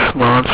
March.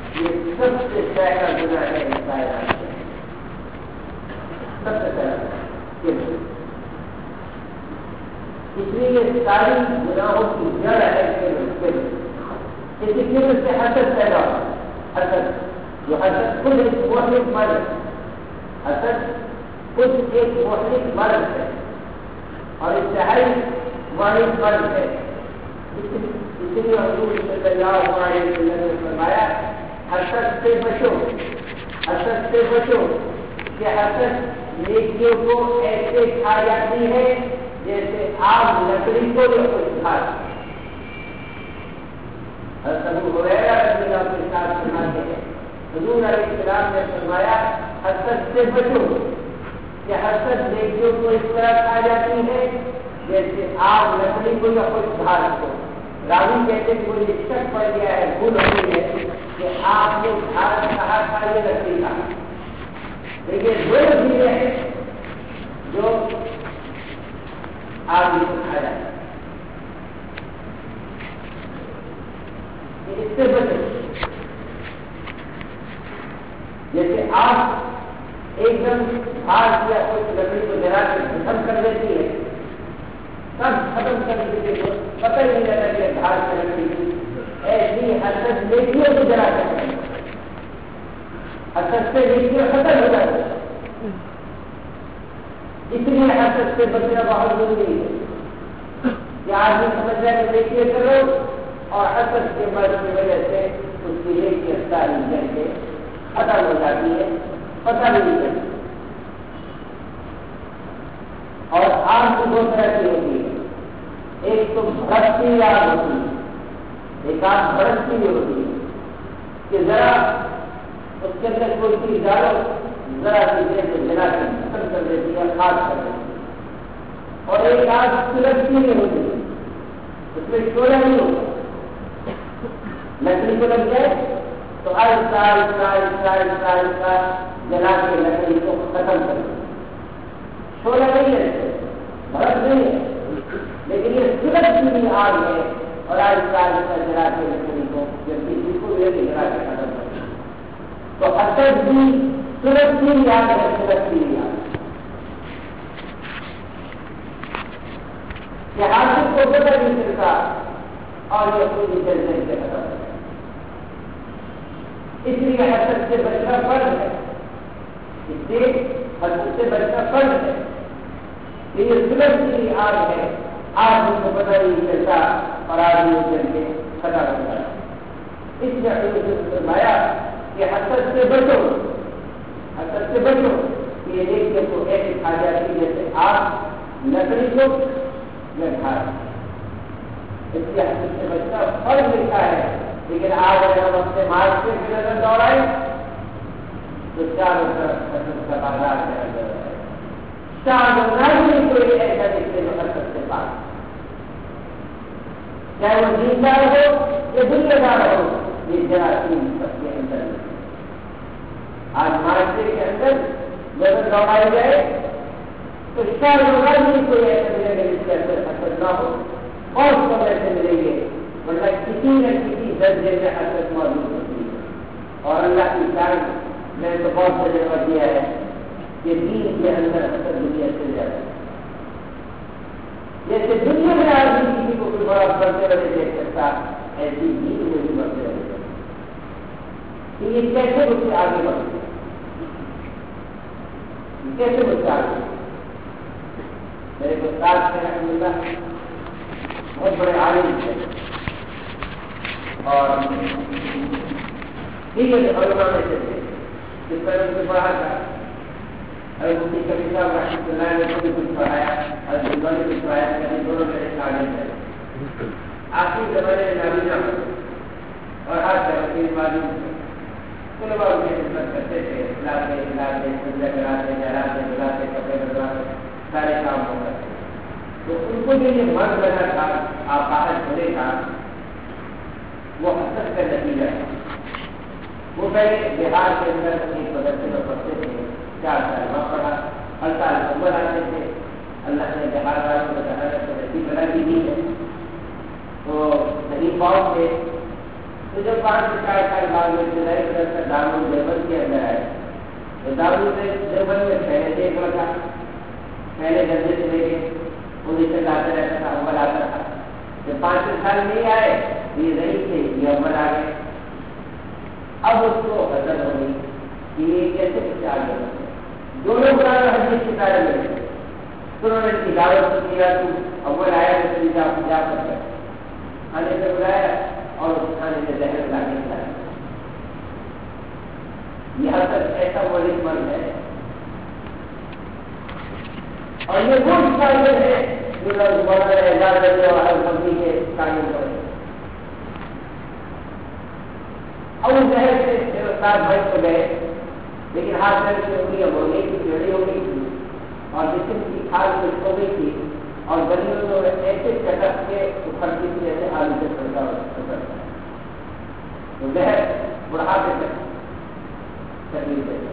سب سے پہلا اس لیے یہ ساری گناہوں کی جڑ ہے اسی کبر سے حسد پیدا ہو حسد جو حسد خود ایک مہلک مرض حسد خود ایک مہلک مرض ہے اور انتہائی مہلک مرض ہے. اس لیے حضور صلی اللہ علیہ وسلم نے فرمایا حسد سے بچو حسد سے بچو کہ حسد نیکیوں کو ایسے کھا جاتی ہے جیسے آگ لکڑی کو یا کچھ کھا. ابو ہریرہ رضی اللہ عنہ کے ساتھ سناتے ہیں حضور علیہ السلام نے فرمایا حسد سے بچو کہ حسد نیکیوں کو اس طرح کھا جاتی ہے جیسے آگ لکڑی کو یا کچھ گھاس کو. راوی کہتے ہیں کوئی شک پڑ گیا ہے بھول ہو گئی ہے کہ آپ نے گھاس کہا تھا یہ لکڑی کا. لیکن وہ چیزیں ہیں جو آگ کو کھا جاتی ہے. اس سے بچے جیسے آپ ایک دم گھاس یا کچھ لکڑی کو جلا کے ختم کر دیتی ہے سب ختم کر دیتے ہیں پتہ ہی نہیں لگتا کہ گھاس یا لکڑی ایسی حسد نیکیوں کو جلا کر حسد سے نیکیاں ختم ہو جاتی ہے. اس لیے حسد سے بچنا بہت ضروری ہے کہ آدمی سمجھ جائے کہ نیکیاں کرو اور حسد کے مرض کی وجہ سے اس کی نیکی ساری کر کے ختم ہو جاتی ہے پتہ بھی نہیں چلتا. اور آگ تو دو طرح کی ہوتی ہے ایک تو بھڑکتی آگ ہوتی ہے ایک آگ بھڑکتی ہوئی ہوتی ہے کہ ذرا اس کے اندر کوئی چیز ڈالو ذرا سی دیر سے جلا کے ختم کر دیتی ہے خاص کر دیتی ہے. اور ایک آگ سلگتی نہیں ہوتی اس میں شعلہ نہیں ہوتا لکڑی کو لگ جائے تو آہستہ آہستہ آہستہ آہستہ آہستہ جلا کے لکڑی کو ختم کر دیں. شعلہ نہیں ہے بھڑک نہیں ہے لیکن یہ سلگتی ہوئی آگ ہے اور آہستہ آہستہ جلا کے لکڑی کو کسی کو لے کے جلا کے ختم کر دیں. تو حسد بھی سلگتی ہوئی آگ ہے سلگتی ہوئی آگ کہ حاصل کو پتہ نہیں چلتا اور یہ پوری جلدی سے ختم کر. اس لیے حسد سے بچنا فرض ہے. اس لیے حسد سے بچنا فرض ہے کہ یہ سلگتی ہوئی آگ ہے آج ان کو پتہ نہیں چلتا اور آج وہ چل کے ختم ہوتا ہے. اس لیے حضور نے فرمایا کہ حسد سے بچو حسد سے بچو کہ یہ نیکیوں کو ایسے کھا جاتی جیسے آگ لکڑی کو یا گھاس. اس لیے حسد سے بچنا فرض لکھا ہے. لیکن آج اگر ہم اپنے مارکیٹ کی نظر دوڑائیں تو چاروں طرف حسد کا بازار ہے. نہیں کوئی ایسا دکھتے جو حسد سے پاس چاہے وہ دیندار ہو یا دنیا دار ہو یہ جراثیم سب کے اندر آج معاشرے کے اندر نظر دوڑائی جائے تو نہیں کوئی ایسا ملے گا جس کے اندر حسد نہ ہو اور سب ایسے ملیں گے ورنہ کسی نہ کسی درجے میں حسد موجود ہوتی ہے. اور اللہ کی شان میں تو بہت تجربہ کیا ہے کہ دین کے اندر حسد دنیا سے جاتا ہے. جیسے دنیا میں آدمی کسی کو کوئی بڑا بڑھتے ہوئے دیکھ سکتا ایسی دین میں بھی بڑھتے رہے کہ یہ کیسے مجھ سے آگے بڑھتے کیسے مجھ سے آگے میرے کو ساتھ سے رحمۃ اللہ بہت بڑے عالم تھے اور ٹھیک ہے علماء میں سے تھے جس پر ان سے پڑھا تھا. ابھی مفتی کبیر صاحب رحمۃ اللہ نے کو بھی کچھ پڑھایا اور دنیا نے کچھ پڑھایا یعنی دونوں میرے عالم تھے. آخری زمانے میں نابینا اور ہر طرح کے معلوم علماء ان کی خدمت کرتے تھے. لاتے سجدہ کراتے جہراتے بلاتے کپڑے بدلواتے سارے کام ہو کرتے. تو ان کو جو یہ مرد لگا تھا آپاہج ہونے کا وہ حسد کا نتیجہ ہے. وہ پہلے بہار کے اندر ایک مدرسے میں پڑھتے تھے 4 سال وہاں پڑھا ہر سال نمبر آتے تھے. اللہ نے بہار والوں کو بتایا تو نصیب بنا بھی دی ہے تو نصیب بہت تھے. تو جب 5 سے 4 سال بعد میں ابتدائی مدرسہ دارالعلوم دیوبند کے اندر آئے تو دارالعلوم دیوبند میں پہلے ایک لڑکا پہلے درجے سے لے کے 19 تک آتا رہتا تھا، اول آتا تھا. جب 5 سال نہیں آئے یہ نہیں تھے، یہ اول آ گئے. اب اس کو حضرت ہو گئی کہ یہ کیسے کچھ آگے بڑھتے دونوں قرآن و حدیث کے بارے میں. تو انہوں نے تلاوت کو کیا، تو اول آیا تو جا کر کھانے سے بلایا اور اس کھانے سے زہر لا کے کھلایا. یہ حضرت ایسا ملک مرد ہے اور یہ وہ شاعر ہے جو اعزاز اور ہر بندی کے قائم کرے. اور اس زہر سے استاد بھائی کو گئے، لیکن ہاتھ میں سے انگلیاں ہو گئی تھی، جڑی ہو گئی تھی اور جسم کی کھال کچھ ہو گئی تھی اور گلیوں میں ایسے چٹک کے اکھڑتی تھی جیسے آلو سے پڑتا ہے. تو زہر بڑھاپے تک تکلیف ہے.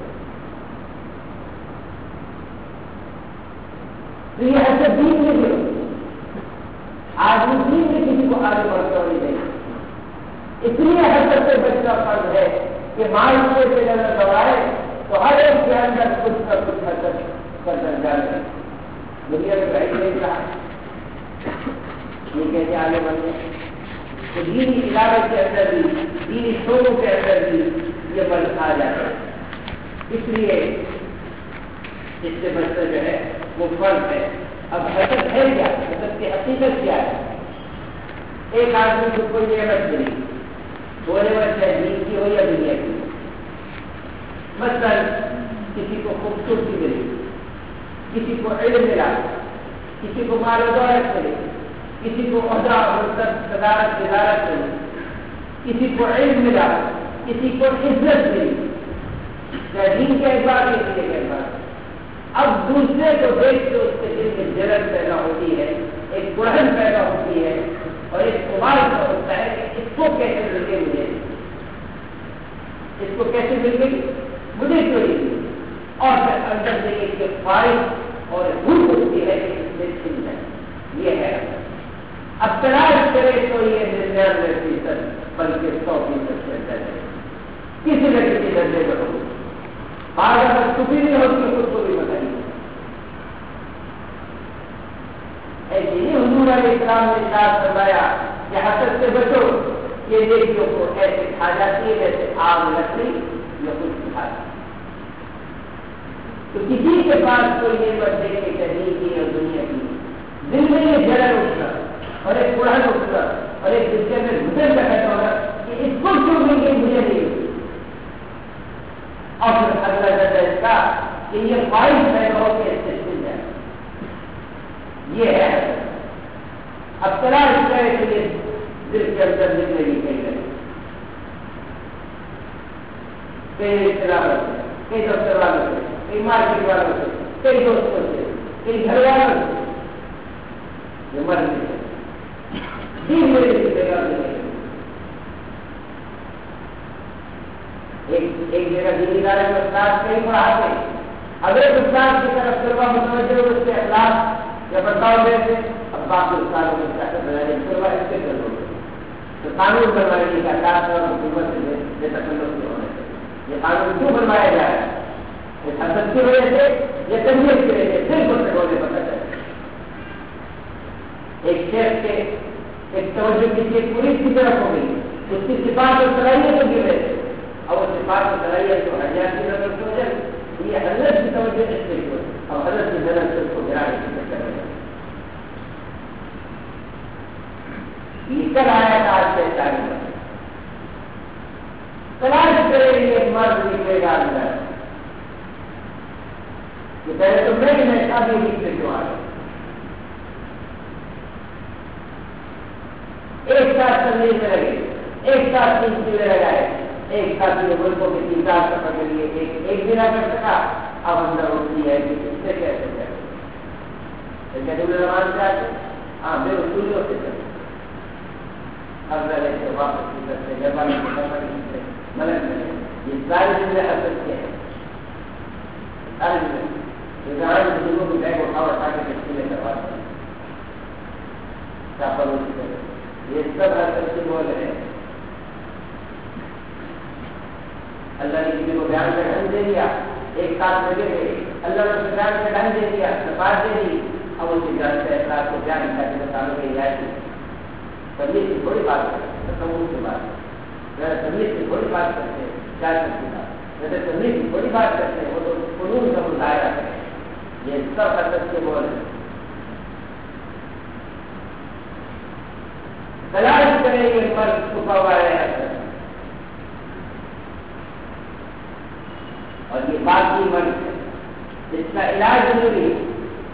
تو یہ حضرت دین میں بھی آدمی دین میں کسی کو آگے بڑھتا نہیں دیں. اس لیے حضرت سے بچنا فرض ہے کہ معاشرے سے نظر دوڑائے تو ہر ایک کے اندر کچھ نہ کچھ حضرت کر جاتے. دنیا میں رہی نہیں رہا یہ کیسے آگے بڑھتے ہیں. تو دینی علاقے کے اندر بھی، دینی شعبوں کے اندر بھی یہ بل آ جاتا ہے. اس لیے اس سے بچنا جو ہے وہ فرض ہے. اب حضرت ہے کیا؟ حضرت کی حقیقت کیا ہے؟ ایک آدمی کو کوئی نعمت ملی، وہ نعمت ہے دین کی ہو یا دنیا کی. مثلاً کسی کو خوبصورتی ملی، کسی کو علم ملا، کسی کو مال و دولت ملی، کسی کو عہدہ صدارت وزارت ملی، کسی کو علم ملا، کسی کو عزت ملی، چاہے دین کے اعتبار کے دین کے اعتبار. اب دوسرے کو دیکھ کے اس کے دل میں جلن پیدا ہوتی ہے، ایک بڑھن پیدا ہوتی ہے اور ایک سوال ہوتا ہے کہ اس کو کیسے مل گئی مجھے، اس کو کیسے مل گئی مجھے کیوں نہیں ملی. اور پھر اندر سے ایک خواہش اور بھوک ہوتی ہے کہ اس میں چھن جائے. یہ ہے اب تلاش کرے تو یہ 99% بلکہ 100% سے درجے کسی نہ کسی درجے پر ہوگی. بعض اگر چھپی نہیں ہوتی خود کو بھی بتائیے. ایسے ہی حضور علیہ السلام نے ارشاد فرمایا کہ حسد سے بچو، یہ دیکھو کو ایسے کھا جاتی ہے جیسے آگ لکڑی یا کچھ کھا جاتی. تو کسی کے پاس کوئی نعمت دیکھے چاہیے کی اور دنیا کی، دل میں یہ جلن اٹھنا اور ایک بڑھن اٹھنا اور ایک دوسرے میں گزر کا کہتا ہوگا کہ اس کو کیوں مل گئی مجھے نہیں. اور پھر اگلا درجہ اس کا کہ یہ خواہش پیدا ہو کے اس سے مل جائے. یہ ہے اب تلاش کرے کہ یہ دل کے اندر زندگی کہیں گے، کئی رشتے داروں سے، کئی دفتر والوں سے، کئی مارکیٹ والوں سے، کئی دوستوں سے، کئی گھر والوں سے جو مر گئے دین میں ایک جگہ دینی ادارے میں استاد کہیں پڑھاتے ہیں. اگر ایک استاد کی طرف طلبا متوجہ ہو اس کے اخلاق یا برتاؤ دیتے، اب باقی استادوں کو کیا کرنا ہے طلبا اس کے کر دو تو قانون بنوانے کا خاص طور پر حکومت سے بے تکلف نہیں ہونے سے. یہ قانون کیوں بنوایا جا رہا ہے؟ اس حسد کی وجہ سے یا تربیت کی وجہ سے بالکل سے پتہ چلے. ایک شیخ کے ایک توجہ کسی ایک پولیس کی طرف ہو گئی، اس کی صفات اور صلاحیتوں کی وجہ سے، اور وہ صفات اور صلاحیت کو حجات کی نظر سے ہو جائے. یہ حضرت کی توجہ اس سے ہو اور حضرت کی نظر سے اس کو گرانے کی چکر ہے. یہ کل آیا تھا آج سے تاریخ تلاش کرے یہ مرد نکلے گا اندر کہ پہلے تو میں شادی ہی سے جو آ گیا. ایک ساتھ چلنے میں لگے، ایک ساتھ 3 چیزیں لگائے، ایک ساتھ یہ ملکوں کے 3 سال سفر کے لیے ایک دن کر سکا. اب اندر ہوتی ہے کہ اس سے کیسے کرے زبان سے آتے ہاں بے اصولیوں سے کرے. اب لگے سے واپس کی کرتے جبان سے سفر ملک ملے. یہ ساری چیزیں اثر کیا ہے، ساری چیزیں ظاہر بزرگوں کی بیگ اٹھا کے تشکیلیں کرواتے ہیں چاپلوسی کرے. یہ سب اثر سے بول رہے ہیں. اللہ نے کسی کو بیان کا ڈھنگ دے دیا ایک ساتھ لگے ہوئے اللہ نے سجان سے ڈھنگ دے دیا سفارت دے دی اب اس کی جان سے احساس کو بیان کر کے بتانے کے لیے طبیعت کی تھوڑی بات کرتے تصور کی بات طبیعت کی تھوڑی بات کرتے ہیں کیا کرتی بات جیسے طبیعت کی تھوڑی بات کرتے ہیں وہ تو قانون کا مظاہرہ ہے یہ سب حضرت کے بول ہیں تلاش کریں گے مرد چھپا ہوا ہے اور یہ باقی مرد ہے جس کا علاج ضروری ہے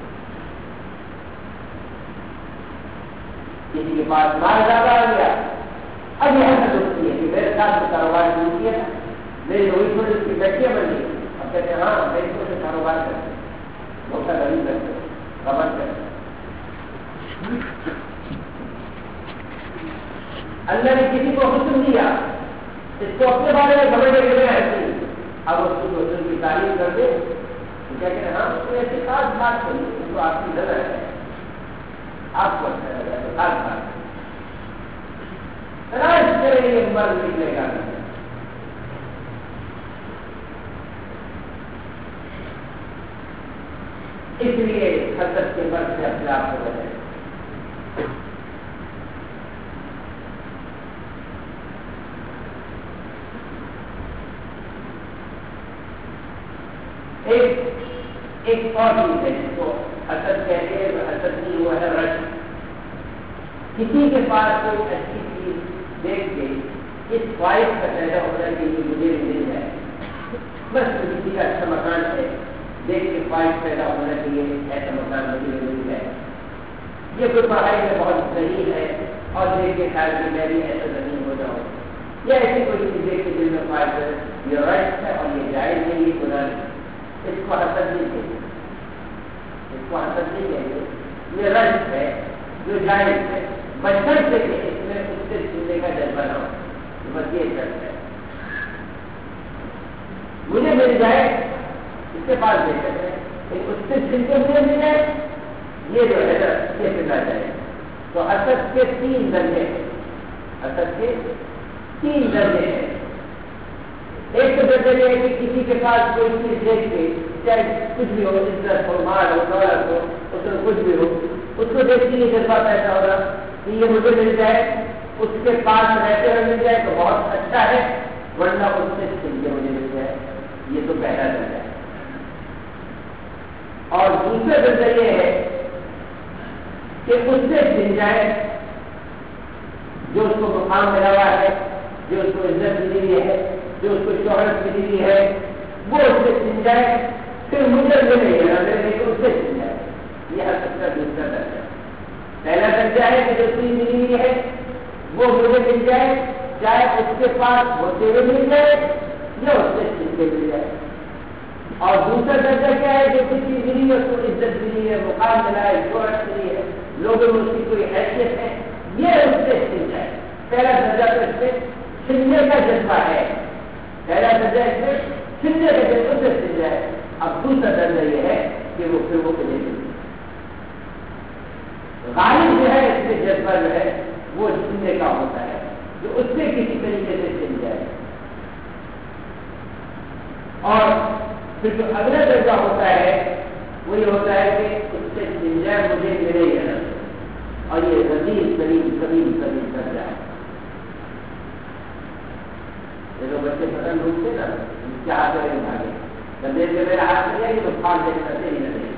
کسی کے پاس مال زیادہ آ گیا اب یہ حسد ہوتی ہے کہ میرے ساتھ کاروبار شروع کیا میری وہی تھوڑی اس کی بیٹیاں بن گئی اب کہتے ہیں ہاں میری تھوڑے کاروبار کرتے موقع غریب کرتے خبر کرتے اللہ نے کسی کو حسن دیا اس کو اپنے بارے میں گھمنڈ کے لیے ایسی اب اس کو حسن کی تعریف کر دے تو کہتے ہیں ہاں اس کو ایسی خاص بات کریں اس کو آپ کی ضرورت ہے آپ کو اچھا لگا تو خاص بات تلاش کریں گے مرد نکلے گا اس لیے حسد کے مرد سے اپنے آپ کو بچائیں ایک اور چیز ہے جس کو حسد کہتے ہیں حسد کی وہ ہے رش کسی کے پاس کوئی اچھی چیز دیکھ کے اس خواہش کا پیدا ہوتا ہے کہ یہ مجھے مل جائے بس کسی کا اچھا مکان ہے دیکھ کے خواہش پیدا ہونا چاہیے ایسا مکان مجھے مل جائے یہ کوئی پڑھائی میں بہت ذہین ہے اور دیکھ کے خیال کہ میں بھی ایسا ذہین ہو جاؤں یا ایسی کوئی چیز دیکھ کے دل میں خواہش ہے یہ رش ہے اور یہ جائز نہیں یہ گناہ نہیں اس کو حسد نہیں کہتے اس کو حسد نہیں کہتے یہ رش ہے جو جائز ہے بچپن سے کہ اس میں اس سے سننے کا جذبہ نہ ہو بس یہ شرط ہے مجھے مل جائے اس کے پاس دیکھ سکتے ہیں اس سے سن کے مجھے مل جائے یہ جو ہے نا یہ سنا جائے تو حسد کے 3 درجے ہیں حسد کے 3 درجے ہیں ایک تو درجہ یہ ہے کہ کسی کے پاس کوئی چیز دیکھ کے چاہے کچھ بھی ہو عزت ہو مال ہو دولت ہو اس میں کچھ بھی ہو اس کو دیکھ کے یہ جذبہ پیدا ہوگا کہ یہ مجھے مل جائے اس کے پاس رہتے ہوئے مل جائے تو بہت اچھا ہے ورنہ اس سے سن کے مجھے مل جائے یہ تو پہلا درجہ ہے اور دوسرا درجہ یہ ہے کہ اس سے سن جائے جو اس کو مقام ملا ہوا ہے جو اس کو عزت ملی ہوئی ہے جو اس کو شہرت ملی ہوئی ہے وہ اس سے سن جائے پھر مجھے ملے گا لیکن اس سے سن جائے یہ حسد کا دوسرا درجہ ہے پہلا درجہ ہے کہ جو چیز ملی ہوئی ہے وہ مجھے مل جائے چاہے اس کے پاس ہوتے ہوئے مل جائے یا اس سے سن کے مل جائے اور دوسرا درجہ کیا ہے جو کوئی چیز ملی ہے اس کو عزت ملی ہے مقام ملا ہے شہرت ملی ہے لوگوں میں اس کی کوئی حیثیت ہے یہ اس سے سن جائے پہلا درجہ تو اس سے سننے کا جذبہ ہے پہلا درجہ اس میں سننے کا جذبہ سے سن جائے اب دوسرا درجہ یہ ہے کہ وہ پھر وہ ملے گی غالب جو ہے اس میں جذبہ جو ہے وہ سننے کا ہوتا ہے جو اس سے کسی طریقے سے سن جائے اور پھر جو اگلا درجہ ہوتا ہے وہ یہ ہوتا ہے کہ اس سے سن جائے مجھے ملے یا نہ اور یہ رزیز کریم درجہ ہے جو بچے پسند ڈھونڈتے نا کیا ہاتھ میں بھاگے گندے سے میرا ہاتھ میں جائے گی تو پھاڑ دے کرتے ہی نہ دیں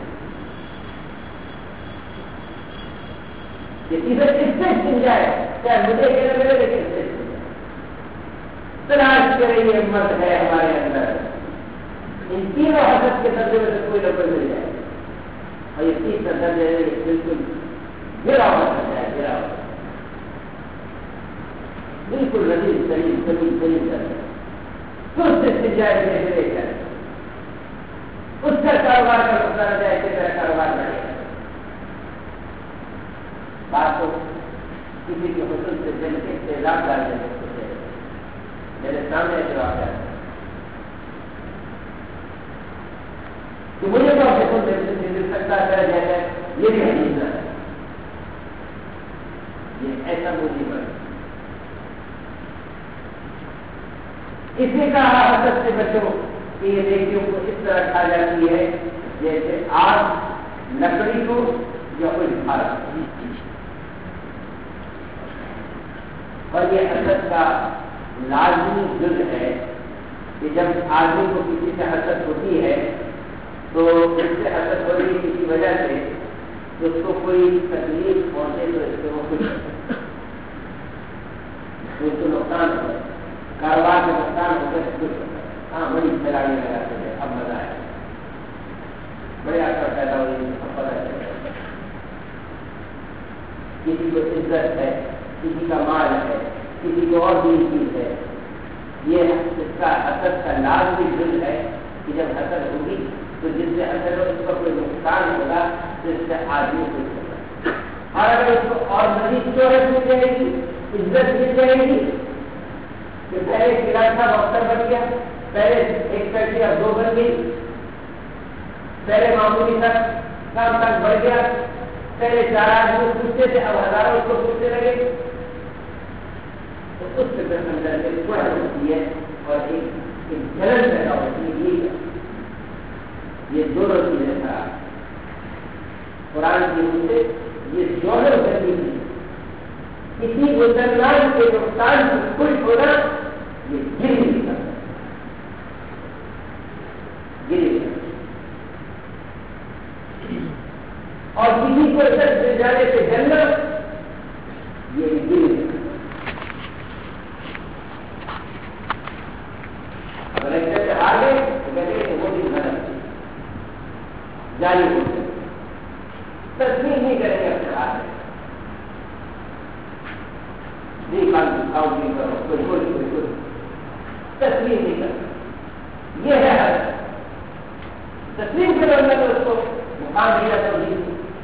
ادھر اس سے سن جائے چاہے مجھے کہنا ملے لیکن اس سے سن جائے تلاش کرے یہ مرد ہے ہمارے اندر ان تینوں حسد کے درجے میں سے کوئی نہ کوئی مل جائے اور یہ تیسرا درجہ بالکل گرا ہوا درجہ ہے گرا ہوا بالکل لذیذ کریم درجہ اس سے سن جائے ملے جائے اس کا کاروبار کا مسئلہ رہ جائے کہ میرا کاروبار بڑھے گا بات کو کسی کے حسن سے دل کے اعلان ڈال دینے کو میرے سامنے جواب ہے کہ مجھے تو حسن سے مل سکتا ہے جائے یہ بھی حدیث ہے یہ ایسا مصیبت اس نے کہا حسد سے بچو کہ یہ نیکیوں کو اس طرح کھا جاتی ہے جیسے آگ لکڑی کو یا کوئی کھانا. اور یہ حسد کا لازمی جز ہے کہ جب آدمی کو کسی سے حسد ہوتی ہے تو اس سے حسد ہو رہی کسی وجہ سے تو اس کو کوئی تکلیف پہنچے تو اس سے وہ خوش اس کو نقصان ہوتا ہے, کاروبار میں نقصان ہوتا ہے, خوش ہوتا ہے. ہاں بڑی کھلاڑی لگاتے ہیں, اب مزہ ہے, بڑے اثر پیدا ہو رہی ہے, پتہ چلتا ہے کسی کو عزت ہے, کسی کا مال ہے, کسی کو اور بھی چیز ہے. یہ اس کا حسد کا لازمی جز ہے کہ جب حسد ہوگی تو جس سے حسد ہو اس کا کوئی نقصان ہوگا تو اس سے آدمی خوش ہوگا. اور اگر اس کو اور مزید شہرت مل جائے گی, عزت مل جائے گی, کہ پہلے قلعہ تھا ڈاکٹر بن گیا, پہلے ایک فیکٹری اب 2 بن گئی, پہلے معمولی تک کام تک بڑھ گیا, پہلے 4 آدمی پوچھتے تھے اب ہزاروں اس کو پوچھنے لگے, تو اس سے پھر اندر سے شہرت ہوتی ہے اور ایک جلن پیدا ہوتی ہے. یہ دونوں چیزیں خراب. قرآن کی روح سے یہ جوہر کرنی تھی, کسی مسلمان کے نقصان سے خوش ہونا یہ گر نہیں کرتا, گر اور کسی کو عزت مل جانے سے جلنا یہ گر نہیں. اگر ایک سے آگے تو کہتے ہیں وہ بھی غلط جاری ہوتے تصویر نہیں کریں گے اپنے ہاتھ میں, تصویر نہیں کرتے. یہ ہے حد تسلیم کے بندہ تو اس کو مقام دیا تو نہیں.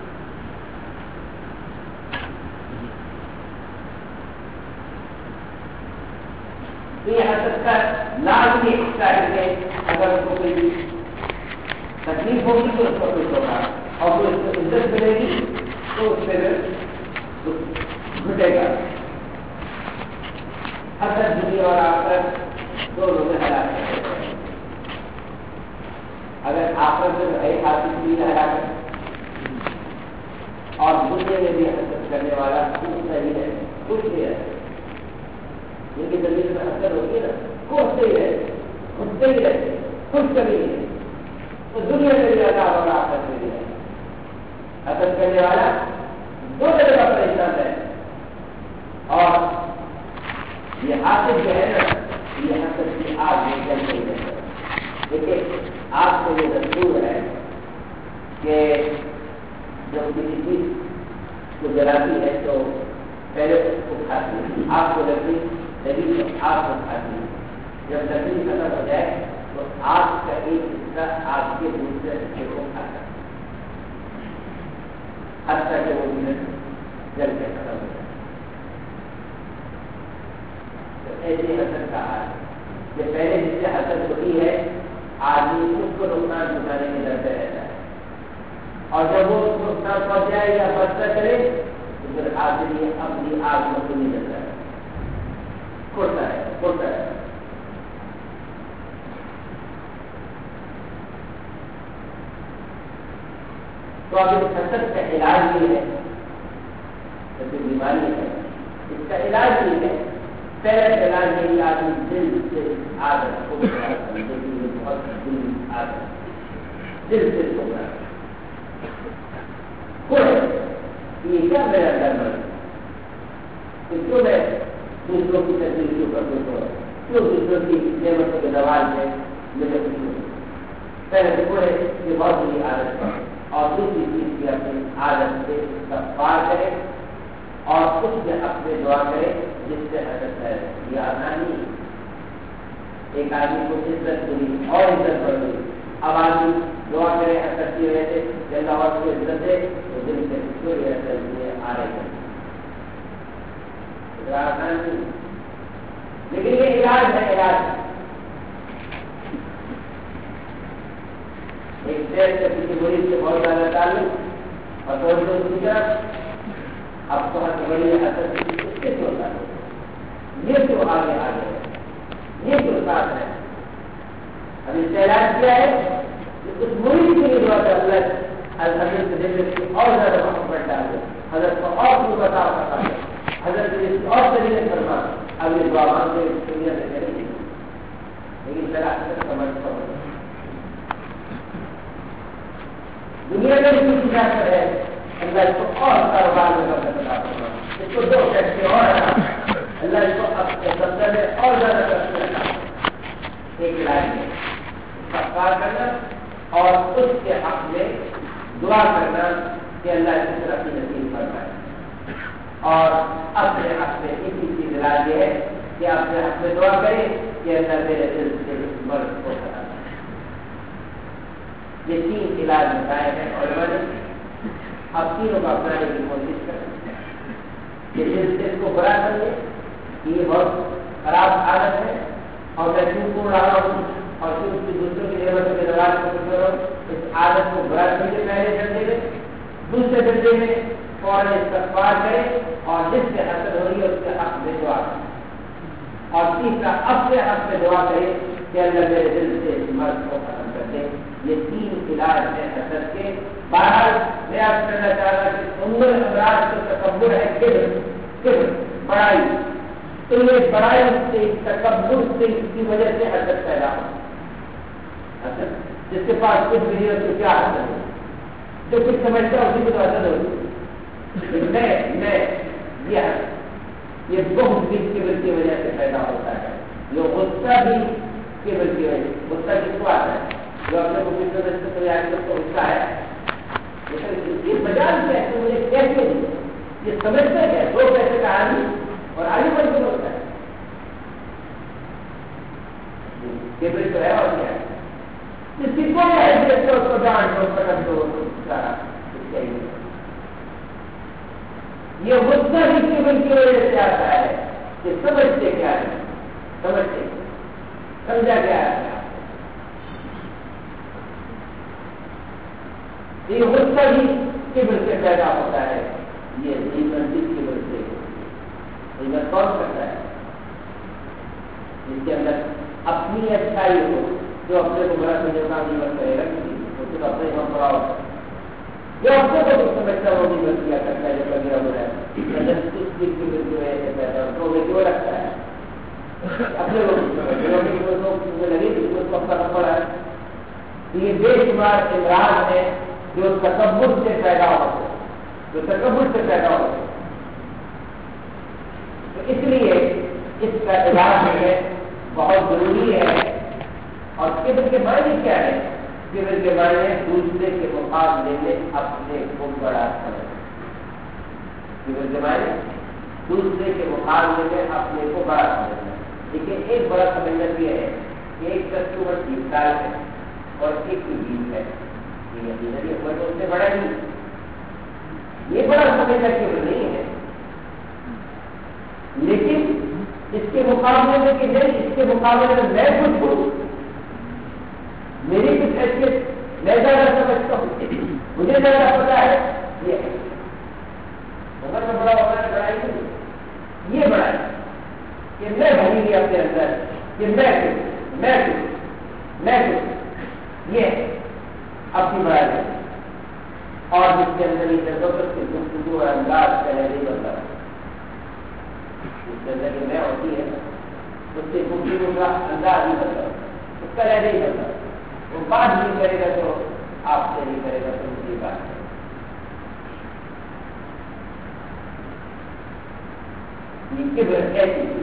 یہ حسد کا لازمی حصہ ہے. اگر اس کو کوئی تکلیف ہوگی تو اس کو کچھ ہوگا, اور اس کو عزت ملے گی تو اس سے گھٹے گا. حسد دنیا اور آخرت دونوں میں ہلاک ہے. اگر آخرت میں ایک حاصل کی ہلاکت اور دنیا میں بھی حسد کرنے والا کچھ نہیں ہے, کچھ نہیں ہے. جن کی زمین میں اثر ہوتی ہے نا, کوستے ہی رہتے, گھٹتے ہی رہتے, کچھ کمی نہیں. تو دنیا میں بھی اللہ اور آخرت میں بھی ہے. حسد کرنے والا دو جگہ پریشان ہے. اور یہ حاصل جو ہے نا, یہ حسد کی آگ میں جل نہیں ہے. دیکھیے آپ کو یہ دستور ہے کہ جب کسی چیز کو جلاتی ہے تو پہلے اس کو کھاتی ہے. آپ کو لگی تو آپ کو کھاتی ہے. جب لکڑی ختم ہو جائے تو آپ کا ایک حصہ آپ کے دوسرے حصے کو کھاتا ہے, حتیٰ کہ وہ بھی جل کے ختم ہو جائے. تو ایسے حسد کا حال کہ پہلے جس سے حسد ہوتی ہے آدمی اس کو نقصان پہنچانے میں ڈرتے رہتا ہے, اور جب وہ نقصان پہنچ جائے یا بچ نہ کرے تو پھر آدمی اپنی آگ میں تو نہیں جلتا ہے, کھولتا ہے. تو اب اس حسد کا علاج یہ ہے, جو بیماری ہے اس کا علاج یہ ہے. پہلا علاج یہی آدمی دل سے عادت کو بہت دل عادت دل سے سونا یہ کیا میرا ڈر ہے, کیوں میں دوسروں کی تصویر کیوں کر دوں, کیوں دوسروں کی نعمتوں کے زوال میں میرے کچھ پہلے تو یہ بہت بڑی عادت ہے. اور دوسری چیز کی اپنی عادت سے اس کا پار کرے اور اس میں اپنے دعا کرے جس سے حسد ہے. یہ آسانی ایک آدمی کو عزت ملی اور عزت بڑھ گئی, اب آدمی دعا کرے حسد کی وجہ سے جب اور کو عزت دے تو دل سے کوئی حسد میں آ رہے ہیں. آسان نہیں, لیکن یہ علاج ہے. علاج ایک شہر سے کسی مریض سے بہت زیادہ تعلق اور توجہ کی طرف اب تو ہر بڑی حسد اس سے ہوتا ہے, یہ تو آگے آگے ہے, یہ تو ساتھ ہے. اب اس سے اعلان کیا ہے کہ اس مرید کے لیے دعا کر اللہ حضرت سے دل کی اور زیادہ محبت ڈال دے، حضرت کو اور بھی بتا سکتا ہے، حضرت نے اس اور طریقے فرما اب یہ دعا مانگتے دنیا سے کریں گے، لیکن ذرا سمجھتا ہوں دنیا میں بھی کچھ کیا کرے اللہ اس کو اور کاروبار میں بتا سکتا اس کو 2 فیکٹری اور اللہ اس کو اپنے سفر میں اور زیادہ کرتے ایک علاج میں سفار کرنا اور اس کے حق میں دعا کرنا کہ اللہ اس طرح کی نصیب فرمائے، اور اپنے حق میں اسی چیز علاج یہ ہے کہ اپنے حق میں دعا کرے کہ اللہ میرے دل سے مرض کو کرا۔ یہ 3 علاج بتائے ہیں اور میں نے اب تینوں کا اپنانے کی کوشش کریں کہ دل سے اس کو برا کر لے کہ یہ بہت خراب عادت ہے اور میں کیوں کو رہا ہوں اور کیوں اس کی دوسروں کی نعمتوں کے دوران کو اس عادت کو برا کر کے پہلے درجے میں، دوسرے درجے میں فوراً استغفار کرے اور جس سے حسد ہو رہی ہے اس کے حق میں دعا کرے، اور تیسرا اپنے حق میں دعا کرے کہ اللہ میرے دل سے مرض کو ختم کر دے۔ یہ 3 علاج ہیں حسد کے۔ باہر میں آپ کہنا چاہ رہا کہ عمر امراض کا تکبر ہے، کبر بڑائی، تو یہ بڑائی سے تکبر سے اس کی وجہ سے حسد پیدا ہو۔ حسد جس کے پاس کچھ بھی ہے اس کو کیا حسد ہے؟ جو کچھ سمجھتا ہے اسی کو تو حسد ہوتی میں یہ بہت بھی کبر کی وجہ سے پیدا ہوتا ہے۔ یہ غصہ بھی کبر کی وجہ سے، غصہ کس کو آتا ہے؟ جو اپنے کو کس وجہ سے کوئی آئے تو غصہ ہے، یہ بجان سے ہے، مجھے کیسے یہ سمجھتے ہیں 2 پیسے کا آدمی اور آگے بڑھ کے بولتا ہے کبر تو ہے اور کیا ہے؟ جس کی کوئی حیثیت تو اس کو جان دو قدم دو سارا یہ غصہ بھی کبر کی وجہ سے آتا ہے کہ سمجھتے کیا ہے، سمجھتے سمجھا کیا ہے، یہ غصہ بھی کبر سے پیدا ہوتا ہے۔ یہ غیبت کبر سے غیبت کون کرتا ہے؟ جس کے اندر اپنی اچھائی ہو، جو اپنے کو برا سمجھے کا غیبت کرے گا، اس کو اپنے کو برا ہو، جو اپنے کو کچھ سمجھتا ہے وہ غیبت کیا کرتا ہے، جو کبھی ہو رہا ہے اگر اس کی کبر کی وجہ سے پیدا ہو تو وہ کیوں رکھتا ہے؟ اپنے لوگ لگے کہ اس کو اپنا پڑا ہے۔ یہ بے شمار امراض ہے جو تکبر سے پیدا ہوتے، جو تکبر سے پیدا ہوتے، تو اس لیے اس کا علاج ہے بہت ضروری ہے۔ اور کبر کے معنی کیا ہے؟ کبر کے معنی دوسرے کے مقابلے میں اپنے کو بڑا سمجھنا۔ کبر کے معنی دوسرے کے مقابلے میں اپنے کو بڑا سمجھنا۔ لیکن ایک بڑا سمجھنا یہ ہے کہ ایک کسٹمر 30 سال ہے اور ایک کی 20 ہے، اس سے بڑا نہیں، یہ بڑا سمجھنا کیوں نہیں ہے، لیکن اس کے مقابلے میں کہ نہیں، اس کے مقابلے میں کچھ ہوں، میری کچھ حیثیت میں زیادہ سمجھتا ہوں، مجھے زیادہ پتا ہے، یہ ہے عمر میں بڑا ہونا ہے، بڑا ہی نہیں، یہ بڑا ہے کہ میں بھری گئی اپنے اندر کہ میں یہ اپنی بڑائی ہے، اور جس کے اندر یہ ضرورت کی گفتگو اور انداز پہلے نہیں بنتا، جس کے اندر یہ میں ہوتی ہے اس سے گفتگو کا انداز نہیں بنتا، اس کا رہ نہیں بنتا، وہ بات نہیں کرے گا تو آپ سے نہیں کرے گا تو مجھے بات ہے۔ یہ کبر ایسی چیز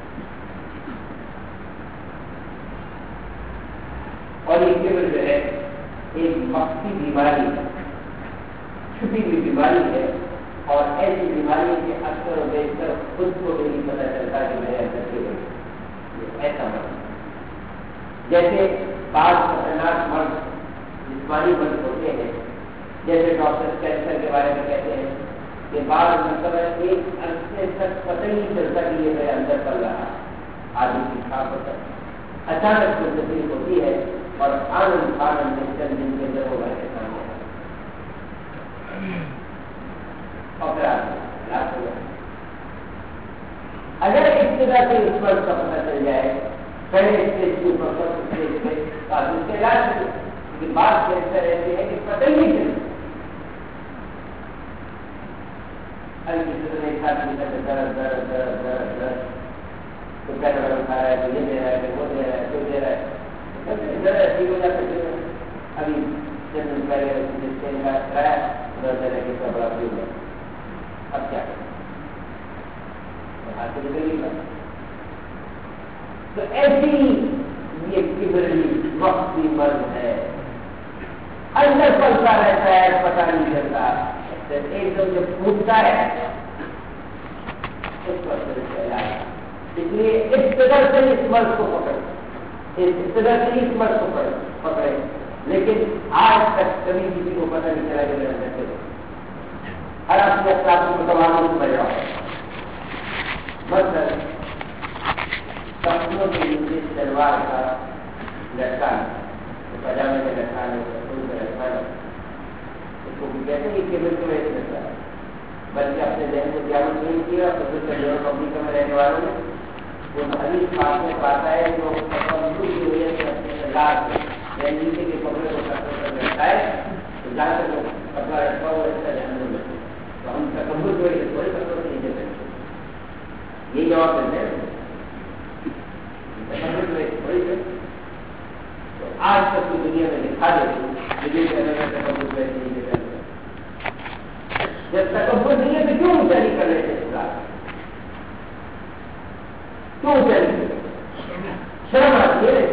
اور یہ کبر جو ہے ایک مخفی بیماری ہے، چھپی ہوئی بیماری ہے، اور ایسی بیماری کے اکثر و بیشتر خود کو بھی نہیں پتہ چلتا کہ میرے اندر کبر ایسا مرض، جیسے بعض خطرناک مرض جسمانی مرض ہوتے ہیں، جیسے ڈاکٹر کینسر کے بارے میں کہتے ہیں کہ بعض مرتبہ ایک عرصے تک پتہ ہی نہیں چلتا کہ یہ میرے اندر پڑ رہا، آدمی کی کھا ہوتا ہے، اچانک کوئی تکلیف ہوتی ہے اور آنند میں چند دن کے اندر وہ گھر کے سامنے اگر ابتدا سے اس پر کا پتہ چل جائے، پہلے اسٹیج کے اوپر اسٹیج پہ ایسی ہے کہ پتہ ہی نہیں چلتا. ابھی کسی نے ایک آدمی کا درد درد درد درد درد تو کیا نظر اٹھا رہا ہے تو یہ دے رہا ہے کہ وہ دے رہا ہے تو دے رہا ہے درد ایسی ہو جاتا ہے. ابھی چند دن پہلے جس سے علاج کرایا درد دینے کی کا بڑا فیل ہے. اب کیا کریں ہاتھ سے نکل گئی بات. تو ایسی یہ کبری وقتی مرض ہے اندر چلتا رہتا ہے پتہ نہیں چلتا. ایک دم جب پوچھتا ہے اس پر اس لیے اس قدر سے اس مرض کو پکڑے اس قدر سے اس مرض کو پکڑے لیکن آج تک کبھی کسی کو پتہ نہیں چلا کہ میرے اندر سے ہر اپنے افراد کو تمام سمجھ رہا ہوں. مطلب سپنوں کے نیچے تلوار کا لٹکان پجامے میں لٹکانے سپنوں میں لٹکانا اس کو کہتے ہیں کہ بالکل ایسے لگتا ہے. بلکہ اپنے ذہن کو جاگرک نہیں کیا تو پھر چلو پبلک میں رہنے والوں نے وہ حدیث پاک میں پاتا ہے جو کی وجہ سے اپنے لاکھ یا نیچے کے کپڑے کو کر لگتا ہے تو جا کر کپڑا رکھا ہوا اس کا دھیان نہیں لگتا. تو ہم تکبر جو ہے تھوڑے کپڑوں سے نیچے کرتے یہ جواب دیتے ہیں. تو آج تک کی دنیا میں دکھا دیتی دنیا کے اندر تکبر ویسے نہیں دیتا. جب تکبر نہیں ہے تو کیوں اونچا نہیں کر رہے تھے اس کا کیوں اونچا نہیں کر شرم آتی ہے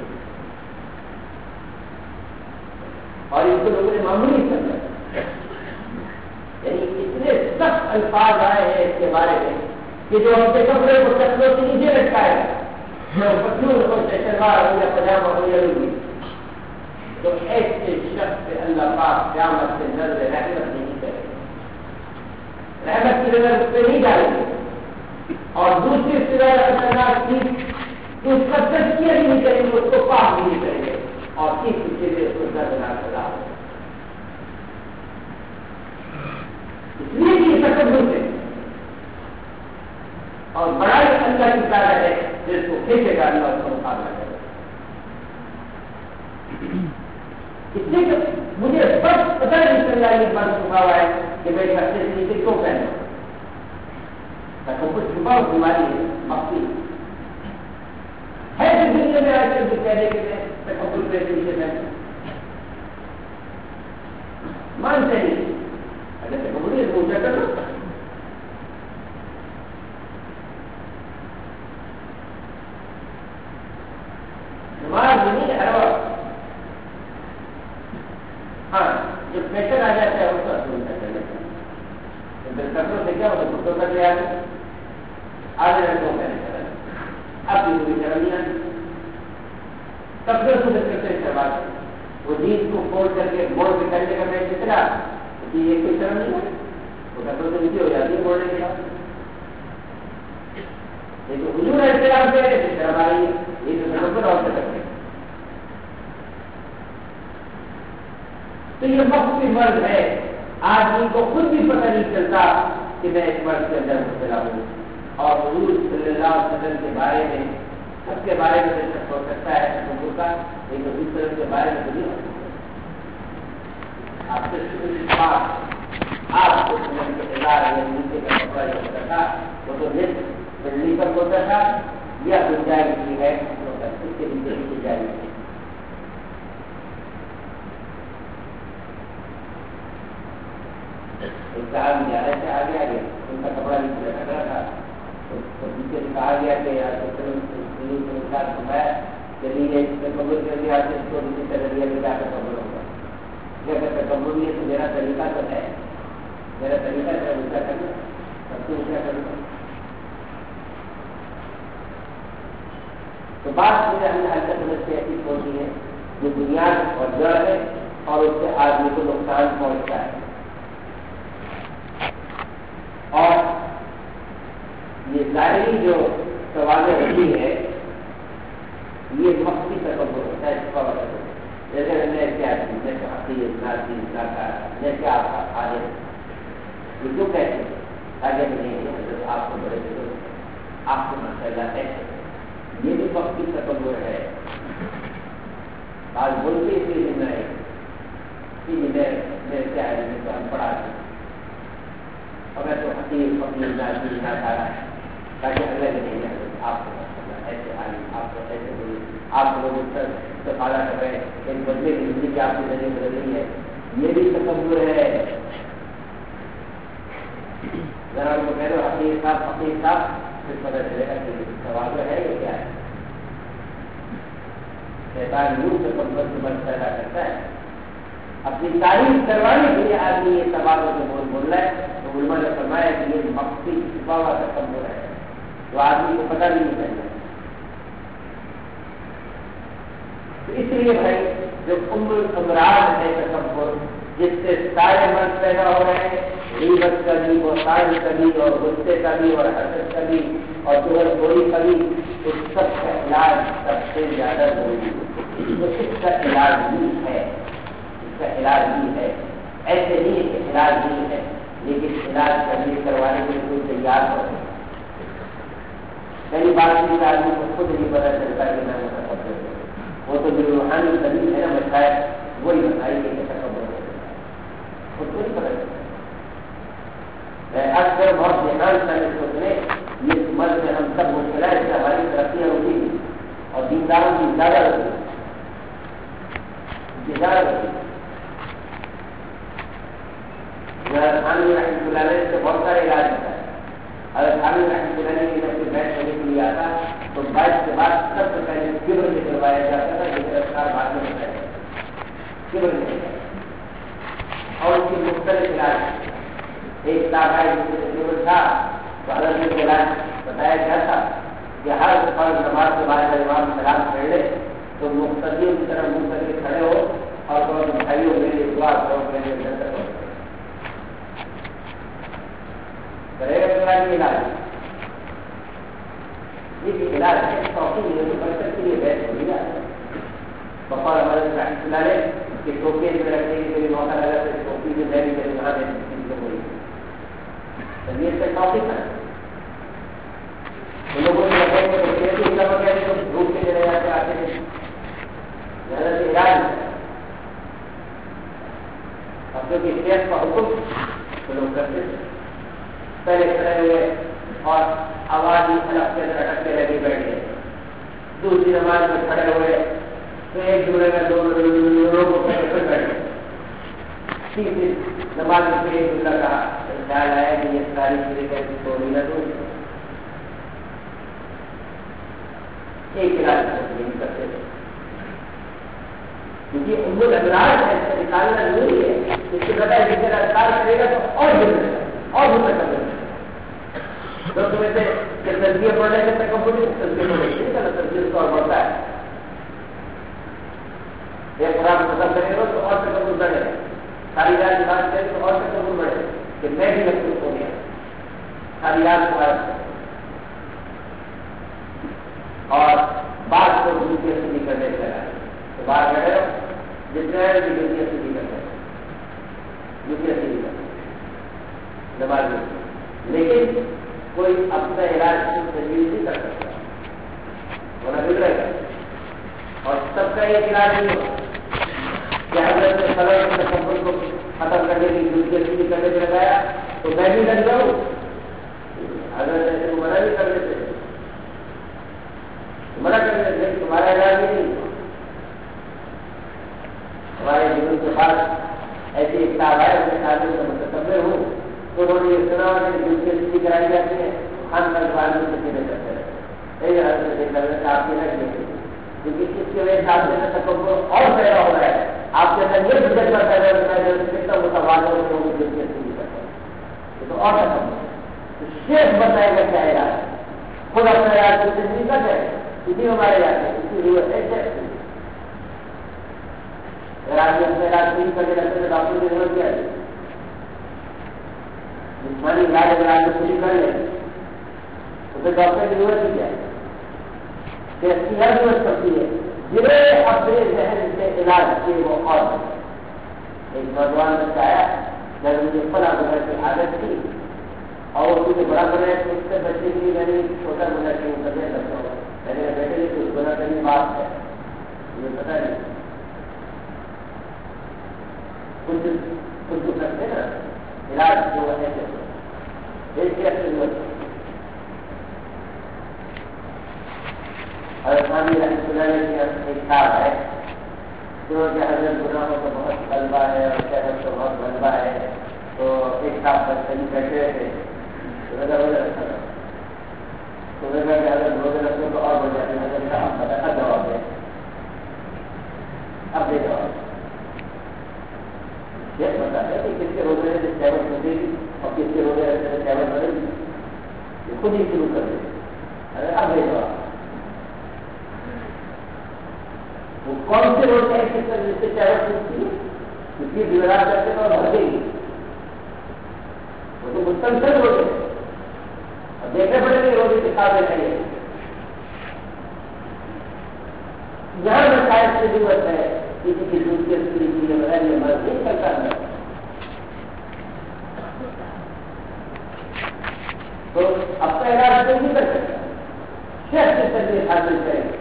اور اس کو لوگوں نے معمولی سمجھا. یعنی اتنے سخت الفاظ آئے ہیں اس کے بارے میں کہ جو اپنے کپڑے کو چکروں سے نیچے لٹکائے پجامہ ہو یا لوگی تو ایسے شخص سے اللہ پاک قیامت سے نظر رحمت نہیں کرے. رحمت کی نظر اس پہ نہیں ڈالیں گے اور دوسری خطرناک چیز تو اس کا تجزیہ بھی نہیں کریں گے اس کو پاک بھی نہیں کریں گے اور اس چیز اس کو دردناک سزا ہوگا. اس لیے کہ یہ تکبر سے اور بڑائی اللہ کی طاقت ہے جس کو کھینچے گا اللہ اس کا مقابلہ کرے. اس لیے کہ مجھے بس پتہ نہیں چل رہا یہ بات چھپا ہوا ہے کہ میں خرچے سے نیچے کیوں پہنا تکبر چھپا ہوا بیماری ہے مفتی ہے کہ دنیا میں آج کل کہنے کے لیے تکبر پہ نیچے پہنا مانتے نہیں. اگر تکبر یہ پوچھا کر لو ہر وقت ہاں جو پریشر آ جاتا ہے اس کا کر لیتا ہے. کپڑوں سے کیا ہوتا ہے کپڑوں کر لیا آدھے رنگوں میں اب بھی کوئی شرم نہیں آتی. کپڑوں سے کپڑے کرواتے وہ جینس کو فولڈ کر کے موڑ کے کرنے کا میں چلا یہ کوئی شرم نہیں ہے. وہ کپڑوں سے نیچے ہو جاتی ہے موڑنے کے بعد لیکن حضور احترام سے شرم آ رہی ہے یہ تو کپڑوں اور سے کرتے. تو یہ مخفی مرض ہے. آدمی کو خود بھی پتہ نہیں چلتا کہ میں اس مرض کے اندر مبتلا ہوں اور حضور صلی اللہ علیہ وسلم کے بارے میں سب کے بارے میں شک ہو سکتا ہے تکبر کا لیکن حضور صلی اللہ علیہ وسلم کے بارے میں تو نہیں ہو سکتا. آپ سے آپ کو کے اظہار یا نیچے کا کپڑا جو ہوتا تھا وہ تو بجلی پر ہوتا تھا یا گنجائش کی ہے اس کے نیچے کی گنجائش ہے. کہا گیا ایسے آگے آگے ان کا کپڑا نیچے رکھ رہا تھا تو نیچے سے کہا گیا کہ سمایا چلیے قبول کر دیا اس کو دوسری طرح دیا کہ کیا قبول ہوگا. اگر قبول نہیں ہے تو میرا طریقہ تو ہے میرا طریقہ ہے الٹا کرنا سب کو الٹا کرنا. تو بات مجھے ہم نے حرکت سمجھ سے ایسی ہوتی ہے جو بنیاد اور جڑ ہے اور اس سے آدمی کو نقصان پہنچتا ہے. اور یہ ظاہری جو سوالیں ہوتی ہے یہ مخفی تکبر ہوتا ہے. جیسے میں کیا میں کیا آگے یہ جو کہتے ہیں آگے میں نہیں آپ کو بڑے آپ کو مسئلہ ہے یہ بھی مخفی تکبر ہے. آج بولتے اس لیے نہیں میرے کیا ہے تو ہم پڑھا دیں اور میں تو حقیق فقیر نہ سارا ہے تاکہ اگلے دن نہیں جائے آپ کو ایسے عالم آپ کو ایسے ہوئی آپ لوگ استفادہ کر رہے ہیں ایک بدلے کی زندگی آپ کی ذریعے بدل رہی ہے یہ بھی تکبر ہے ذرا ان کو کہہ دو حقیق صاحب پھر پتہ چلے گا کہ سوال ہے یہ کیا ہے شیطان یوں تکبر سے بن پیدا کرتا ہے اپنی تعریف کروانے کے لیے آدمی یہ سوالوں سے بول رہا ہے تو علماء نے فرمایا کہ یہ مقصد چھپا ہوا تکبر ہے جو آدمی کو پتہ بھی نہیں چلتا تو اس لیے بھائی جو امراض ہے تکبر جس سے سارے مرض پیدا ہو رہے ہیں غیبت کا بھی بہتان کا بھی اور غصے کا بھی اور حسد کا بھی اور چغل خوری کا بھی اس سب کا علاج سب سے زیادہ ضروری ہے تو اس کا علاج بھی ہے کا علاج بھی ہے ایسے نہیں کہ علاج نہیں ہے لیکن علاج کروانے کے لیے تیار ہو پہلی بات کی آدمی کو خود نہیں پتا چلتا کہ میں متکبر ہوں وہ تو جو روحانی قدیم ہے نا بچائے وہی بتائی کہ تکبر ہو خود کو نہیں پتا چلتا میں اکثر بہت دھیان سے سوچنے یہ مرض میں ہم سب مشکلات سے ہماری ترقیاں ہوتی اور دینداروں کی زیادہ ہوتی خانوی رحمۃ اللہ علیہ سے بہت سارے علاج ہوتا ہے اگر خانوی رحمۃ اللہ علیہ کی جب سے بیٹھ کرنے کے لیے آتا تو بیٹھ کے بعد سب سے پہلے کبر سے کروایا جاتا تھا جس رفتار بعد میں ہوتا ہے کبر نہیں اور اس کی مختلف علاج ایک صاحب ہے جس سے کبر تھا تو الگ الگ علاج بتایا گیا تھا کہ ہر فرض نماز کے بعد امام سلام پڑھ لے تو مقتدیوں کی طرح منہ کر کے کھڑے ہو اور بھائیوں میرے دعا کرو میرے اندر کرو کرے گا تمہارا یہ علاج یہ علاج ہے توقع برکت کے لیے بیٹھ ہو گیا بقول ہمارے رحمۃ اللہ علیہ کہ ٹوپی میں رکھنے کے لیے موقع لگا تو ٹوپی میں میں بھی وہاں ہوئی طبیعت سے ٹاپک ہے لوگوں نے دھوپ کے چلے جاتے آتے ہیں زیادہ سے علاج اب جو کہ صحت کا حکم تو لوگ کرتے تھے پہلے کھڑے ہوئے اور آواز ہی الگ سے اٹکتے لگے بیٹھے دوسری نماز میں کھڑے ہوئے تو ایک جملے میں دو لوگوں کو پھر بیٹھے تیسری نماز میں پھر ایک جملہ کہا خیال آیا کہ یہ ساری چیزیں کیسی تو نہیں نہ دوں ایک علاج کرتے تھے کیونکہ ان کو ابراج ہے نکالنا ضروری ہے اس کے بجائے جس طرح کار کرے گا تو اور بھی کر دیں تو تمہیں سے کہ تصویر پڑھنے سے تکبر تصویر پڑھنے تصویر تو اور بڑھتا ہے ایک خراب ختم کرے گا تو اور تکبر بڑھے گا ساری رات کی بات کرے تو اور تکبر بڑھے گا کہ میں بھی محسوس ہو گیا ساری رات کی بات اور بات کو دوسری سدھی کرنے سے لگا تو بات کر رہے ہو جتنا ہے دوسری سدھی کرتے ہیں دوسری سدھی کرتے نماز میں لیکن کوئی اپنا علاج تجویز نہیں کر سکتا ہونا بگڑے گا اور سب کا ایک علاج نہیں ہوگا کہ حضرت نے سلام کے تکبر کو ختم کرنے کی دوسری سدھی کرنے سے لگایا تو میں بھی لگ جاؤں حضرت ایسے کو منع بھی کر دیتے منع کر دیتے تمہارا علاج ہی نہیں ہمارے جنوب کے پاس ایسی ایک کتاب ہے اس کے آدمی کا متکبر ہوں تو انہوں نے یہ سنا کہ دوسری سدھی کرائی جاتی ہے خان کا بعد میں سدھی نہیں کرتے رہتے آپ کے لگ گئے کیونکہ اس کی وجہ سے آپ کے تکبر اور پیدا ہو رہا ہے آپ کے اندر یہ تجربہ پیدا ہوتا ہے کتنا متوازن ہو لوگوں کو دوسری سدھی کرتے ہیں تو اور تکبر شیخ بتائے گا کیا علاج خود اپنا علاج دوسری سدھی کر جائے اسی ہمارے علاج ہے اس کی ضرورت ہے اگر آپ اپنے علاج نہیں کرنے لگتے تو ڈاکٹر کی ضرورت کیا ہے جسمانی علاج اگر آپ پوری کر لیں تو پھر ڈاکٹر کی ضرورت ہی کیا ہے کہ اس کی ہر ضرورت پڑتی ہے جنہیں اپنے ذہن سے علاج کیے وہ اور ایک نوجوان بچہ آیا جب مجھے فلاں گزر کی عادت تھی اور وہ مجھے بڑا بنا ہے اس سے بچے کے لیے میں نے چھوٹا گنا کیوں کرنے لگتا ہوں میں نے بیٹے لیے کچھ گنا کرنے بات ہے مجھے پتا نہیں کچھ کرتے نا علاج جو ہے اور خانی رحمۃ اللہ علیہ کی ایک کتاب ہے جو کہ حضرت گناہوں کا بہت غلبہ ہے اور شہرت کا بہت غلبہ ہے. تو ایک صاحب پر کہیں بیٹھے ہوئے تھے تو روزہ کے حضرت روزے رکھنے کو اور بڑھ جاتے ہیں. حضرت صاحب بتا جواب دے اب دے جواب یہ بتاتا ہے کہ کس کے روزے سے چیوٹ ملے گی اور کس کے روزے سے چیوٹ بڑھے گی. یہ خود ہی شروع کر دے ارے اب دے جواب وہ کون سے روزے ہیں کس طرح جس سے چیوٹ ملتی ہے کسی دیوار کرتے ہیں اور بھر دے گی. وہ تو مسلسل روزے اور دیکھنے پڑے گی روزے کے قابل ہے. یہاں میں شاید سے ضرورت ہے کسی کی دوسری کی یہ مرض نہیں کرتا ہے تو اب کا علاج کوئی نہیں کر سکتا. شیخ سے تربیت حاصل کرے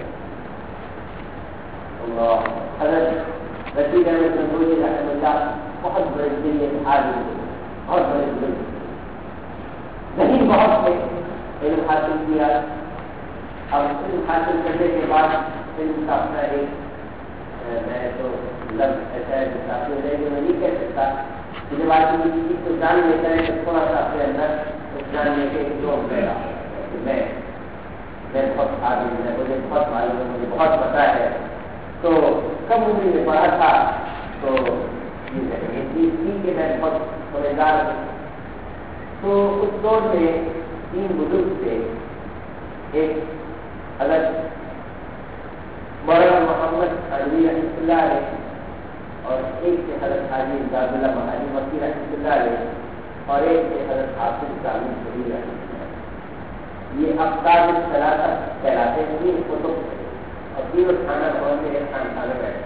حضرت رشید احمد گنگوہی رحمۃ اللہ بہت بڑے دل عالم تھے بہت بڑے دل نہیں بہت سے علم حاصل کیا. اب علم حاصل کرنے کے بعد علم کا اپنا ایک میں تو لفظ ایسا ہے جو کافی ہو جائے گا میں نہیں کہہ سکتا کہ جب آدمی کسی چیز کو جان لیتا ہے تو تھوڑا سا اپنے اندر اس جاننے کے جو میرا کہ میں بہت آگے ہوں مجھے بہت معلوم ہے مجھے بہت پتہ ہے. تو کم عمری میں پڑھا تھا تو یہ چیز تھی کہ میں بہت سمجھدار ہوں. تو اس دور میں 3 بزرگ تھے. ایک حضرت مولانا محمد علی رحمۃ اللہ علیہ اور ایک سے حضرت حاجی امداد اللہ مہاجی مکی رحمۃ اللہ علیہ اور ایک سے حضرت حافظ کامل شریف رحمۃ اللہ علیہ. یہ افطار ثلاثہ کہلاتے ہیں. یہ کتب تھے اور تینوں کھانا بھون میں ایک خانہ بیٹھے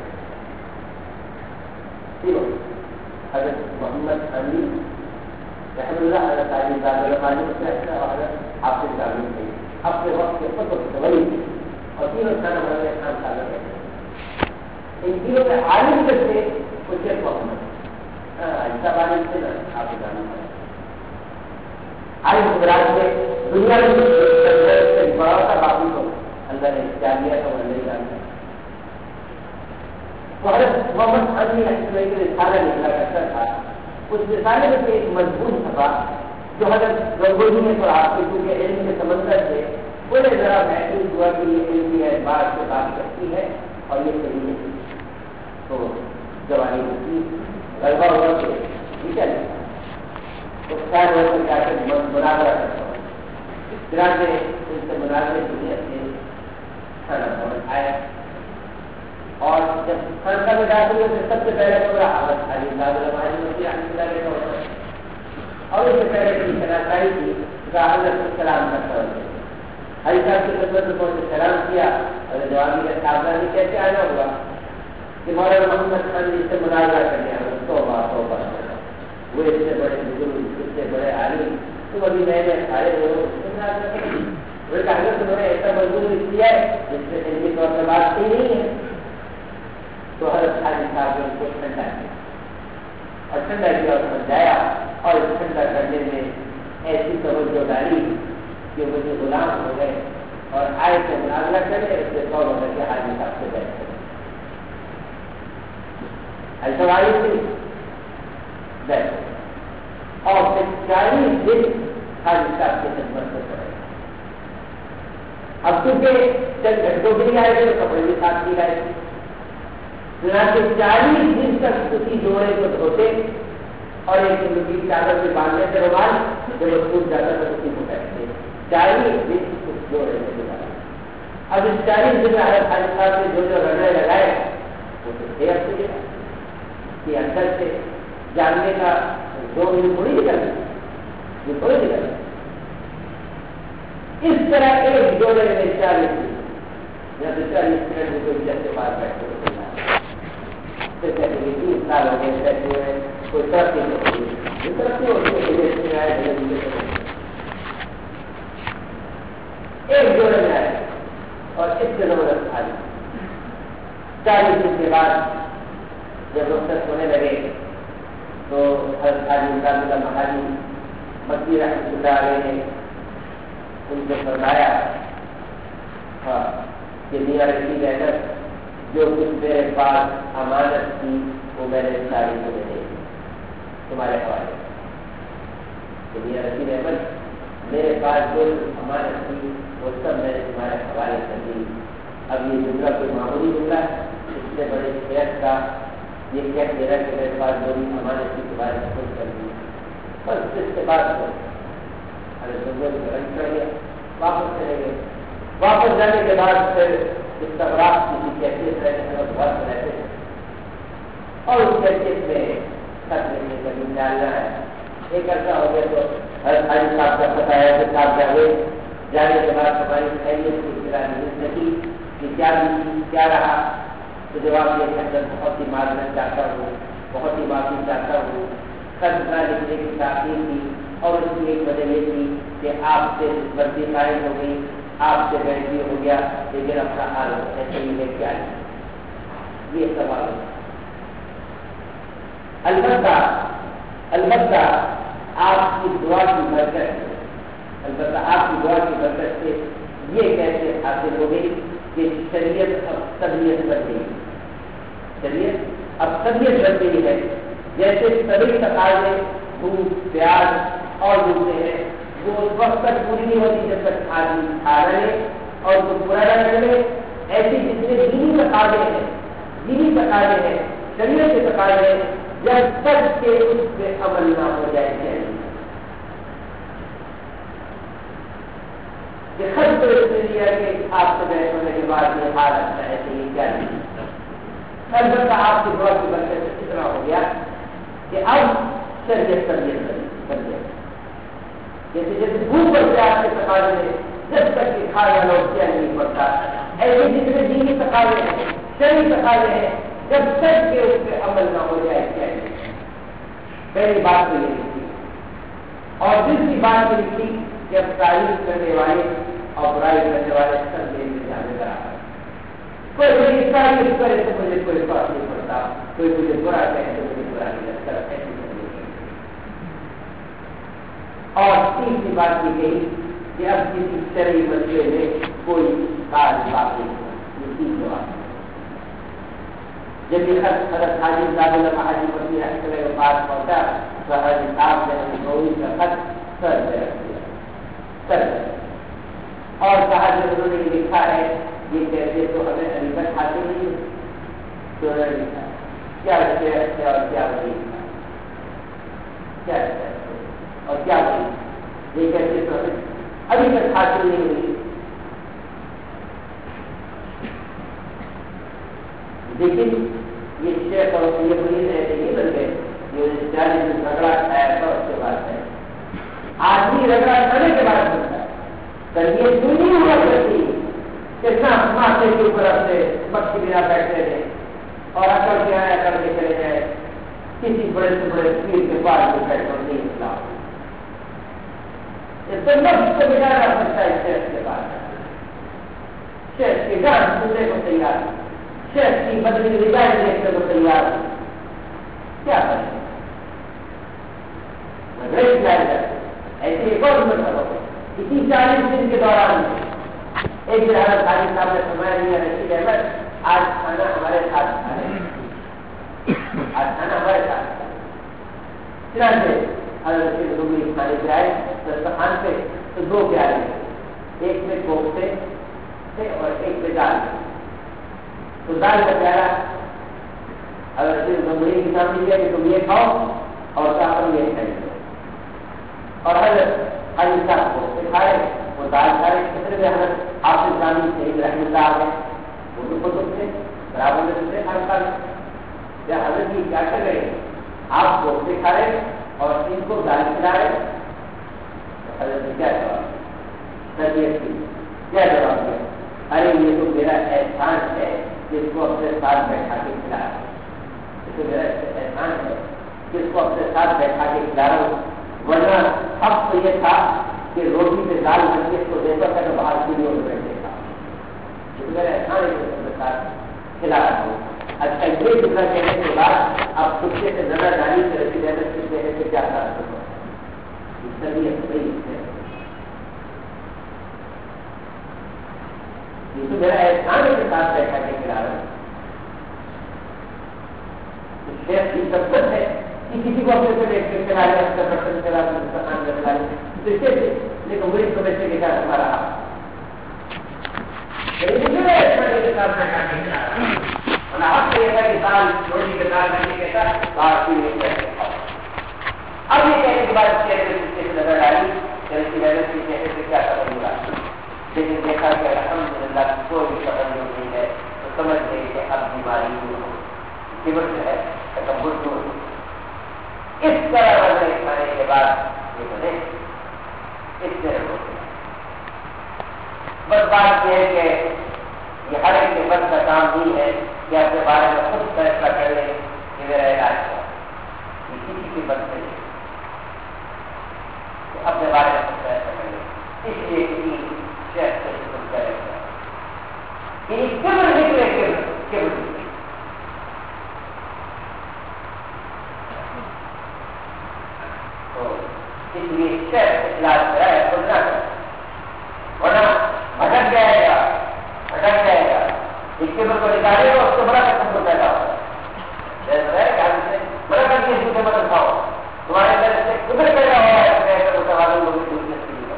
تینوں حضرت محمد علی رحمۃ اللہ حضرت حاجی امداد اللہ مہاجی اور حضرت حافظ کامل تھے. اپنے وقت کے کتب ولی تھے اور تینوں کھانا بھون میں خان خانہ بیٹھے. ان تینوں میں عالم جو تھے وہ شیخ محمد ایسا عالم تھے نا آپ جانا عالم گجرات میں دنیا میں بڑا تھا باقی کو اللہ نے کیا دیا تھا وہ نہیں جانتا. تو حضرت محمد علی کے رسالہ نکلا کرتا تھا. اس رسالے میں سے ایک مضمون تھا جو حضرت گنگوہی نے پڑھا کیونکہ علم کے سمندر سے بڑے ذرا محسوس ہوا کہ یہ علم کی اعتبار سے بات کرتی ہے اور یہ صحیح ہے. تو جوانی کی غلبہ ہوا کہ ٹھیک ہے تو خیر ہو کر جا کر مناظرہ کرتا ہوں. چنانچہ ان سے مناظرے کی نیت سے کھانا سمجھ آیا اور جب خانقاہ میں داخل ہوئے تو سب سے پہلے پورا حالت خالی اور اس سے پہلے کی شناخائی کی حضرت سلام کرتا ہوتے ہری صاحب کی خدمت میں پہنچے سلام کیا اور جوابی کا سامنا بھی کیسے آنا ہوا کہ مولانا محمد خان جی سے مناظرہ کرنے آئے. توبہ وہ اس سے بڑے بزرگ اس سے بڑے عالم تم ابھی نئے نئے کھڑے ہو انہوں نے ایسا مضمون کیا ہے جس سے علمی طور پر بات کی نہیں ہے. تو حضرت حاجی صاحب نے ان کو ٹھنڈا کیا اور ٹھنڈا کیا اور سمجھایا اور اس ٹھنڈا کرنے میں ایسی توجہ ڈالی کہ مجھے غلام ہو گئے اور آئے سے مناظرہ کرے اس سے طور ہو کے حاجی صاحب سے بیٹھ کرے ایسا آئی تھی بیٹھ اور پھر 40 دن حاجی صاحب کی خدمت سے پڑے. اب چونکہ چند گھنٹوں بھی نہیں آئے تھے تو کپڑے بھی ساتھ نہیں آئے تھے. 40 دن تک اسی جوڑے کو دھوتے اور ایک زندگی چادر سے باندھنے سے رومال جب وہ ٹوٹ جاتا تو اسی کو بیٹھتے 40 دن اس جوڑے سے گزارا. اب اس 40 دن میں حضرت حاجی صاحب نے جو رنگے لگائے وہ تو دیر سے گیا کہ اندر سے جاننے کا دو دن تھوڑی نکلنا یہ تھوڑی نکلنا. اس طرح ایک جوڑے میں 40 دن یا 40 منٹ میں کوئی جب کے پاس بیٹھے ہوتے 30 سال ہو گئے بیٹھے ہوئے کوئی ترقی نہیں ہوتی ایک جوڑے میں آئے اور اس سے زبردست حالی 40 دن کے بعد جب رخصت ہونے لگے حاجی امداد اللہ محالی مکی رحمۃ اللہ علیہ نے ان سے فرمایا کہ میاں رشید احمد جو کچھ میرے پاس امانت تھی وہ میں نے ساری تمہیں دے دی تمہارے حوالے. کہ میاں رشید احمد میرے پاس جو امانت تھی وہ سب میں نے تمہارے حوالے کر دی. اب یہ جملہ کوئی معمولی جملہ ہے، اس سے بڑے شیخ کا یہ کہہ دے رہا کہ میرے پاس جو بھی امانت تھی تمہارے سپرد کر دی. بس اس کے بعد کر گیا، واپس چلے گئے. واپس جانے کے بعد پھر استغراق کسی کیفیت رہتے ہیں اور بہت رہتے ہیں اور اس کیفیت میں خط لکھنے کا بھی ڈالنا ہے. ایک عرصہ ہو گیا تو ہر حاجی صاحب کا پتہ ہے کہ صاحب جاوے جانے کے بعد ہماری خیریت کی اطلاع نہیں لگی کہ کیا بھی کیا رہا. تو جواب یہ کہ بہت ہی معذرت چاہتا ہوں، بہت ہی معافی چاہتا ہوں، خط نہ لکھنے کی تاخیر کی اور اس کی ایک وجہ یہ تھی کہ آپ سے بردی قائم ہو گئی، آپ سے بیٹھی ہو گیا، لیکن اپنا حال ایسے ہی لے کے آئی. یہ سوال ہے. البتہ آپ کی دعا کی برکت سے یہ کیسے حاصل ہو گئی کہ شریعت اب طبیعت بن گئی. شریعت اب طبیعت بن گئی ہے. جیسے سبھی تقاضے بھوک پیاس اور دوسرے ہیں وہ اس وقت تک پوری نہیں ہوتی جب تک آدمی کھا رہے اور کچھ برا نہ کر لے. ایسی جتنے دینی تقاضے ہیں شریعت کے تقاضے ہیں جب تک کہ اس پہ عمل نہ ہو جائے چاہیے. یہ خط تو اس نے لیا کہ آپ سے بیٹھ ہونے کے بعد یہ حالت ایسے ہی کیا نہیں. البتہ آپ کی دعا کی برکت سے اتنا ہو گیا کہ اب شریعت بن گیا. جیسے بھوک پر پیاس کے تقاضے ہیں جب تک کہ کھانا لوگ کیا نہیں پڑتا، ایسے جتنے دینی تقاضے ہیں شرعی تقاضے ہیں جب تک کہ اس پہ عمل نہ ہو جائے کیا نہیں. پہلی بات تو یہ لکھی اور دوسری بات یہ لکھی کہ اب تعریف کرنے والے اور برائی کرنے والے سب دین میں جانے برابر. کوئی مجھے تعریف کرے تو مجھے کوئی فرق نہیں پڑتا، کوئی مجھے برا کہے تو مجھے برا نہیں لگتا. ایسی اور تیسری بات یہ گئی کہ اب کسی شرعی مسئلے میں کوئی کاج باقی نہیں. جب یہ حضرت حاجی امداد اللہ محالی مکی رحمۃ اللہ کے پاس پہنچا تو حضرت صاحب نے نوری کا خط سر پہ رکھ دیا اور کہا کہ انہوں نے لکھا ہے یہ کہتے تو ہمیں حقیقت حاصل نہیں تو انہوں نے لکھا کیا رکھتے اور کیا نہیں کیا اور کیا نہیں یہ کہتے تو ہمیں ابھی تک حاصل نہیں ہوئی. لیکن یہ شیخ اور یہ مریض ایسے نہیں بن گئے جو جانے میں رگڑا کھایا تھا اس کے بعد ہے. آدمی رگڑا کھانے کے بعد بنتا ہے. یہ دنیا ہوا کرتی کتنا ماتھے کے اوپر اپنے مکھی بنا بیٹھتے تھے اور اکڑ کے آیا کر کے چلے گئے کسی بڑے سے بڑے پیر کے پاس میں بیٹھ کر نہیں نکلا. نفس کو ملا رہ سکتا ہے شیخ کے پاس. شیخ کی جان سننے کو تیار، شیخ کی بدلی رجائے دیکھنے کو تیار. کیا کریں ایسے ایک اور مرتبہ اسی 40 دن کے دوران ایک دن حضرت حاجی صاحب نے فرمایا میاں رشید احمد آج کھانا ہمارے ساتھ کھانے، آج کھانا ہمارے ساتھ کھانے. چنانچہ حضرت رشید گمری کھانے کے آئے دسترخوان پہ تو 2 پیالے، ایک میں کوفتے تھے اور ایک میں دال. تو دال کا پیالہ حضرت رشید گمری کے سامنے دیا کہ تم یہ کھاؤ اور صاحب یہ کھائیے. اور حضرت حاجی صاحب کو سکھائے وہ دال کھائے. کتنے میں حضرت حافظ جامی شہید رحمۃ اللہ ہے وہ تو خود سے برابر میں دوسرے کھانا کھا لیں. یا حضرت جی کیا کر رہے ہیں آپ کو سکھائے اور ان کو دال کھلا رہے. حضرت نے کیا جواب تربیت کی کیا جواب دیا؟ ارے یہ تو میرا احسان ہے جس کو اپنے ساتھ بیٹھا کے کھلا رہا ہوں. یہ تو میرا احسان ہے جس کو اپنے ساتھ بیٹھا کے کھلا رہا ہوں. ورنہ اب تو یہ تھا کہ روٹی پہ دال بن کے اس کو دیتا تھا کہ باہر سیڑھیوں میں بیٹھے تھا. میرا احسان ہے جس کے ساتھ کھلا رہا ہوں. اچھا یہ جملہ کہنے کے بعد اب خطے سے نظر ڈالی کہ رشید احمد کتنے ہیں کہ کیا طبیعت صحیح ہے. یہ تو میرا احسان کے ساتھ بیٹھا کے کھلا رہا ہے. شیخ کی سبقت ہے کہ کسی کو اپنے سے دیکھ کے چلا لے, اپنا برتن چلا لے, سامان چلا لے, تو اس سے لیکن وہی کو بچے کے ساتھ ہمارا کے ساتھ بیٹھا کے کھلا رہا ہے. اور آپ سے یہ کسان روٹی کے ساتھ بیٹھے کے ساتھ باہر کی نہیں بیٹھے. اب یہ کہنے کے بعد چہرے سے نظر ڈالی کی وجہ سے چہرے سے کیا کروں گا, لیکن دیکھا کہ الحمدللہ کوئی خبر نہیں ہے, تو سمجھ گئے کہ اب بیماری کبر جو ہے تکبر دور. اس طرح وزن کھانے کے بعد یہ بنے اس طرح ہو گیا. بس بات یہ ہے کہ یہ ہر ایک کے بس کا کام نہیں ہے کہ اپنے بارے میں خود فیصلہ کر لیں کہ میرا علاج کیا, یہ کسی کی بس نہیں اپنے بارے میں خود فیصلہ کر لیں. اس لیے کسی شہر سے خود کرے گا کبر نکلے کبر اس لیے شہر علاج کرایا خود نہ کرے, ورنہ بھٹک جائے گا. اس کبر کو نکالے گا, اس کو بڑا کسم پیدا ہوگا. بڑا کر کے اس کو مدد کھاؤ, تمہارے اندر سے کبر پیدا ہو رہا ہے متوازن لوگوں کی دلچسپی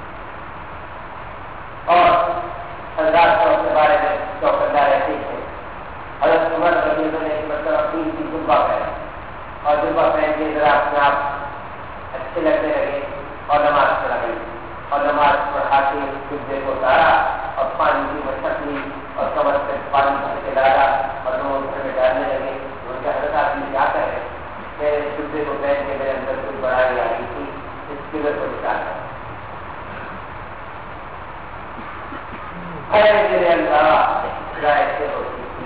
اور حضرات کو اپنے بارے میں چوکندہ رہتے ہیں. حضرت عمر رضی اللہ عنہ نے ایک مرتبہ تین کی جبہ پہنا اور جبہ پہن کے ذرا اپنے آپ اچھے لگنے لگے اور نماز پڑھا گئی اور نماز پڑھا کے جبے کو اتارا اور پانی کی مشق لی اور کمر سے پانی بھر کے ڈالا اور لوگ گھر میں ڈالنے لگے. ان کے حضرت آدمی کیا کرے, میرے جبے کو پہن کے میرے اندر کوئی بڑائی آ رہی تھی, اس کبر کو نکالا. میرے اللہ ایسے ہوتی تھی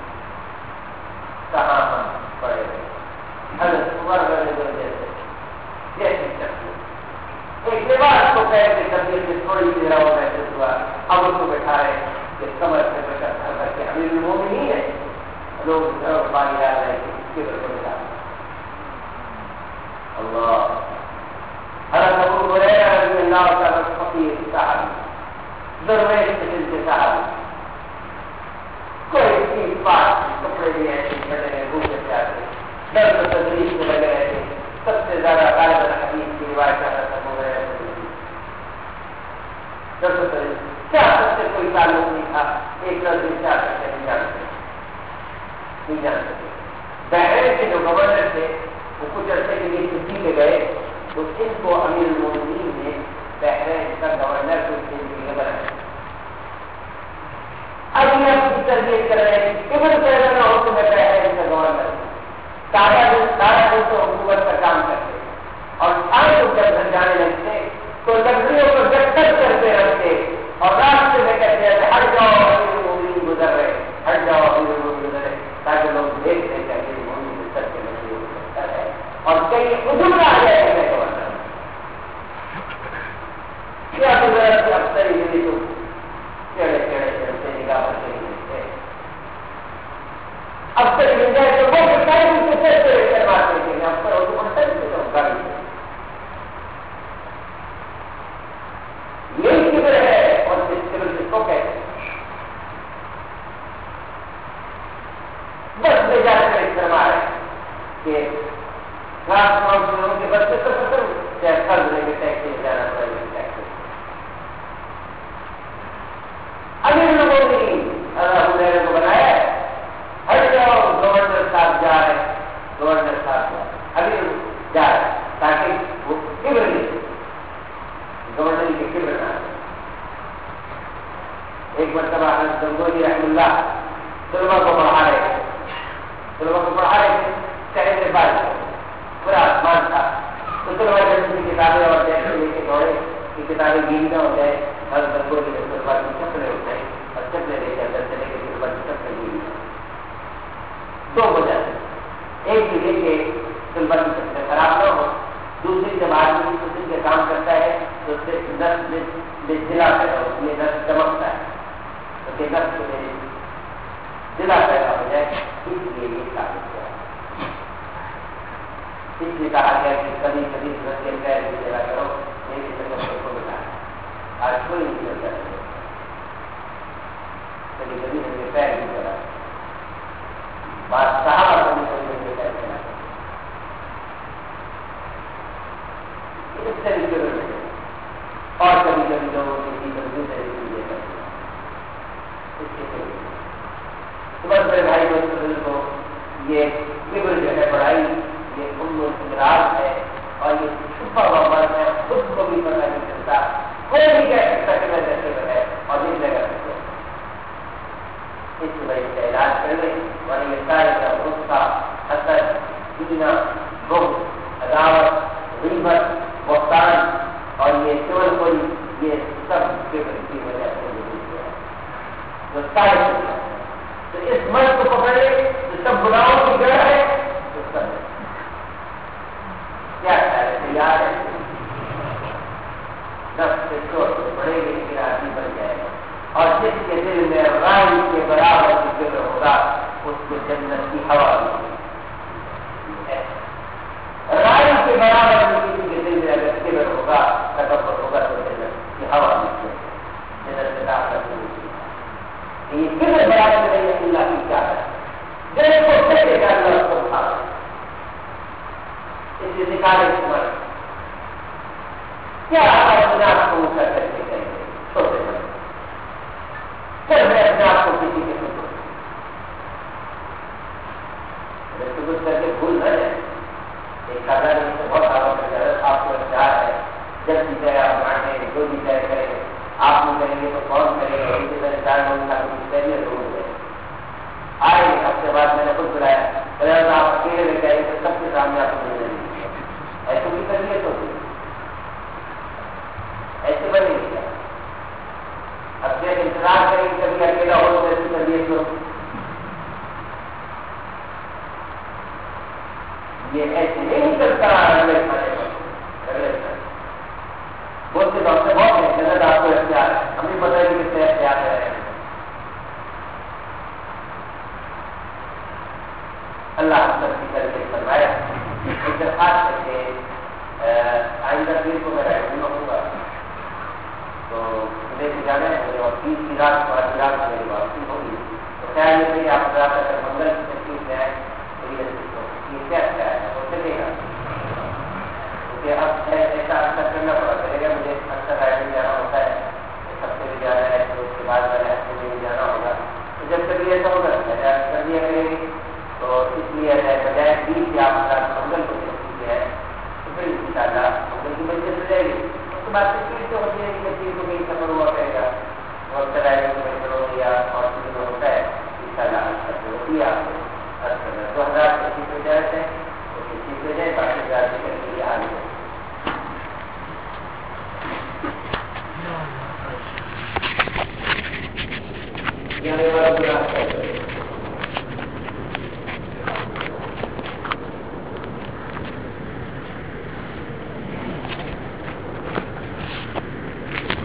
کہاں ہم پڑے گئے. حضرت عمر رضی اللہ عنہ جیسی شخص ایک لباس کو پہن کے طبیعت میں تھوڑی سی رہا محسوس ہوا, اب اس کو بٹھا رہے کہ کمر سے بچت کر کے امیر المومنین ہے, لوگ پانی ڈال رہے ہیں کبر کو بٹھا اللہ. حضرت ابو ہریرہ رضی اللہ تعالی عنہ فقیر صحابی درویش قسم کے صحابی, کوئی چیز بات کپڑے بھی ایسے کھڑے ہیں بھوکے پیاسے درد و تدریس میں لگے رہتے. سب سے زیادہ غالب الحدیث کی روایت کا حضرت ابو ہریرہ درد و تدریس سیاست سے کوئی تعلق نہیں تھا. ایک لفظ سیاست سے نہیں جانتے. بحرین کے جو گورنر تھے وہ کچھ عرصے کے لیے چھٹی پہ گئے, تو ان کو امیر المومنین نے بحرین کا گورنر کو اس کے لیے بنایا. اب یہ اپنی تربیت کر رہے ہیں کہ مجھے پیدا نہ ہو تو میں بحرین کا گورنر سارا دن تو حکومت کا کام کرتے اور آج جب گھر جانے لگتے تو لکڑیوں کو جکر کرتے رہتے اور راستے میں کہتے ہیں ہٹ جاؤ امیر المومنین گزر رہے, ہٹ جاؤ امیر المومنین گزر رہے, تاکہ لوگ دیکھتے کہ امیر المومنین سر کے لکڑیوں کو کرتا ہے اور کئی حضور آ جائے گا میں گورنر کیا گزرت افسر ہی تو چڑھے چڑھتے نگاہ پر چلے افسر مل جائے تو وہ کرواتے ہیں افسر اور یہی کبر ہے. اور جس کبر جس کو کہتے ہیں بس لے جا کر استعمال ہے کہ کے بچے تو چاہے قرض لے کے ٹیکسی لے جانا پڑے گا. ٹیکسی امیر لوگوں نے اللہ کو بنایا ہے, ہر جاؤ گورنر صاحب جا رہے, گورنر صاحب امیر جا رہے تاکہ وہ کبر نہیں, گورنر کے کبر نہ. ایک مرتبہ حضرت گنگوہی رحم اللہ طلبا کو پڑھا رہے تھے شہر سے باہر پورا آسمان تھا, تو طلبا جب کی کتابیں اور جیسے لے کے دوڑے کہ کتابیں گیلی نہ ہو جائے. حضرت گنگوہی کے طلبا کی چپلیں ہو جائے اور چپلیں لے کے اندر چلے کے طلبا کی چپلیں گیلی دو وجہ سے, ایک تو یہ کہ طلبا کی چپلیں خراب نہ ہو, دوسری جب آدمی کسی کے کام کرتا ہے تو اس سے نس جلا پیدا ہو, اس میں نس چمکتا ہے تو کہ نس جلا پیدا ہو جائے, اس لیے یہ ثابت کیا. اس لیے کہا گیا کہ کبھی کبھی رکھے پیر بھی چلا کرو میری طرف کو ملا آج کوئی نہیں چلتا کبھی کبھی رکھے پیر بھی چلا بات صاحب کبھی کبھی رکھے پیر چلا اس طریقے سے اور کبھی کبھی لوگوں کی دوسرے چیزیں کرتے اس کے صبح بڑے بھائی دوست کو یہ کبر جو ہے پڑھائی یہ انراج ہے اور یہ چھپا ہوا مرض ہے خود کو بھی پتہ نہیں چلتا کوئی بھی کہہ سکتا کہ میں جیسے ہے اور نہیں لگا سکتے اس وجہ سے علاج کر لیں اور یہ سارے کا غصہ حسد کینہ بغض عداوت غیبت بہتان اور یہ چول کوئی یہ سب کبر کی وجہ سے وجود ہے جو سارے تو اس مرض کو پکڑے جو سب گناہوں کی جڑ ہے تو سب کیا تیار ہے نفس سے چوٹ سے پڑے گی پھر آدمی بن جائے گا اور جس کے دل میں رائی کے برابر کی فکر ہوگا اس کو جنت کی ہوا ملے رائی کے برابر کسی کے دل میں اگر فکر ہوگا تکبر ہوگا تو جنت کی ہوا ملے جنت سے داخل ہوگی یہ فکر برابر نہیں ہے اللہ کی کیا ہے دل کو پھیلے گا اللہ کو اٹھا اس لیے نکالے تمہارے کیا اپنے آپ کو اونچا کر کے کریں گے چھوٹے بڑے پھر میں اپنے آپ کو کسی کے سکھ کر کے بھول نہ جائے ایک ہزار سے بہت آرام آپ کو اختیار ہے جب بھی چاہے آپ بانٹیں جو بھی چاہے کریں آپ نہیں کریں گے تو کون کرے گا ان کے طرح چار لوگ پہلے ضرور ہے آئے ہفتے بعد میں نے خود بلایا آپ اکیلے لے کے آئے تو سب کے سامنے آپ کو مل جائیں گے ایسے بھی کریے تو ایسے بنے گی اب جب انتظار کریں گے کبھی اکیلا ہو تو ایسی کریے تو یہ ایسے نہیں چلتا اگلے بہت سے ڈاکٹر بہت ہے جنرل آپ کو اختیار ہے ہمیں پتہ ہے کہ کتنے اختیار کر رہے ہیں اللہ ہم سب کی کر کے فرمایا درخواست کر کے آئندہ پھر کو میں رہنما ہوں گا تو مجھے بھی جانا ہے مجھے اور 30 کی رات میری واپسی ہوگی تو خیال یہ کہ آپ ذرا اگر منگل کی تکلیف میں آئے تو یہ کیا ہے وہ چلے گا کیونکہ اب ایسا اکثر کرنا پڑا کرے گا مجھے اکثر رائڈنگ جانا ہوتا ہے ایک ہفتے بھی جانا ہے تو اس کے بعد والے ہفتے میں بھی جانا ہوگا تو جب کبھی ایسا ہوگا کر دیا کرے گی تو اس لیے بجائے 20 یا آپ منگل کو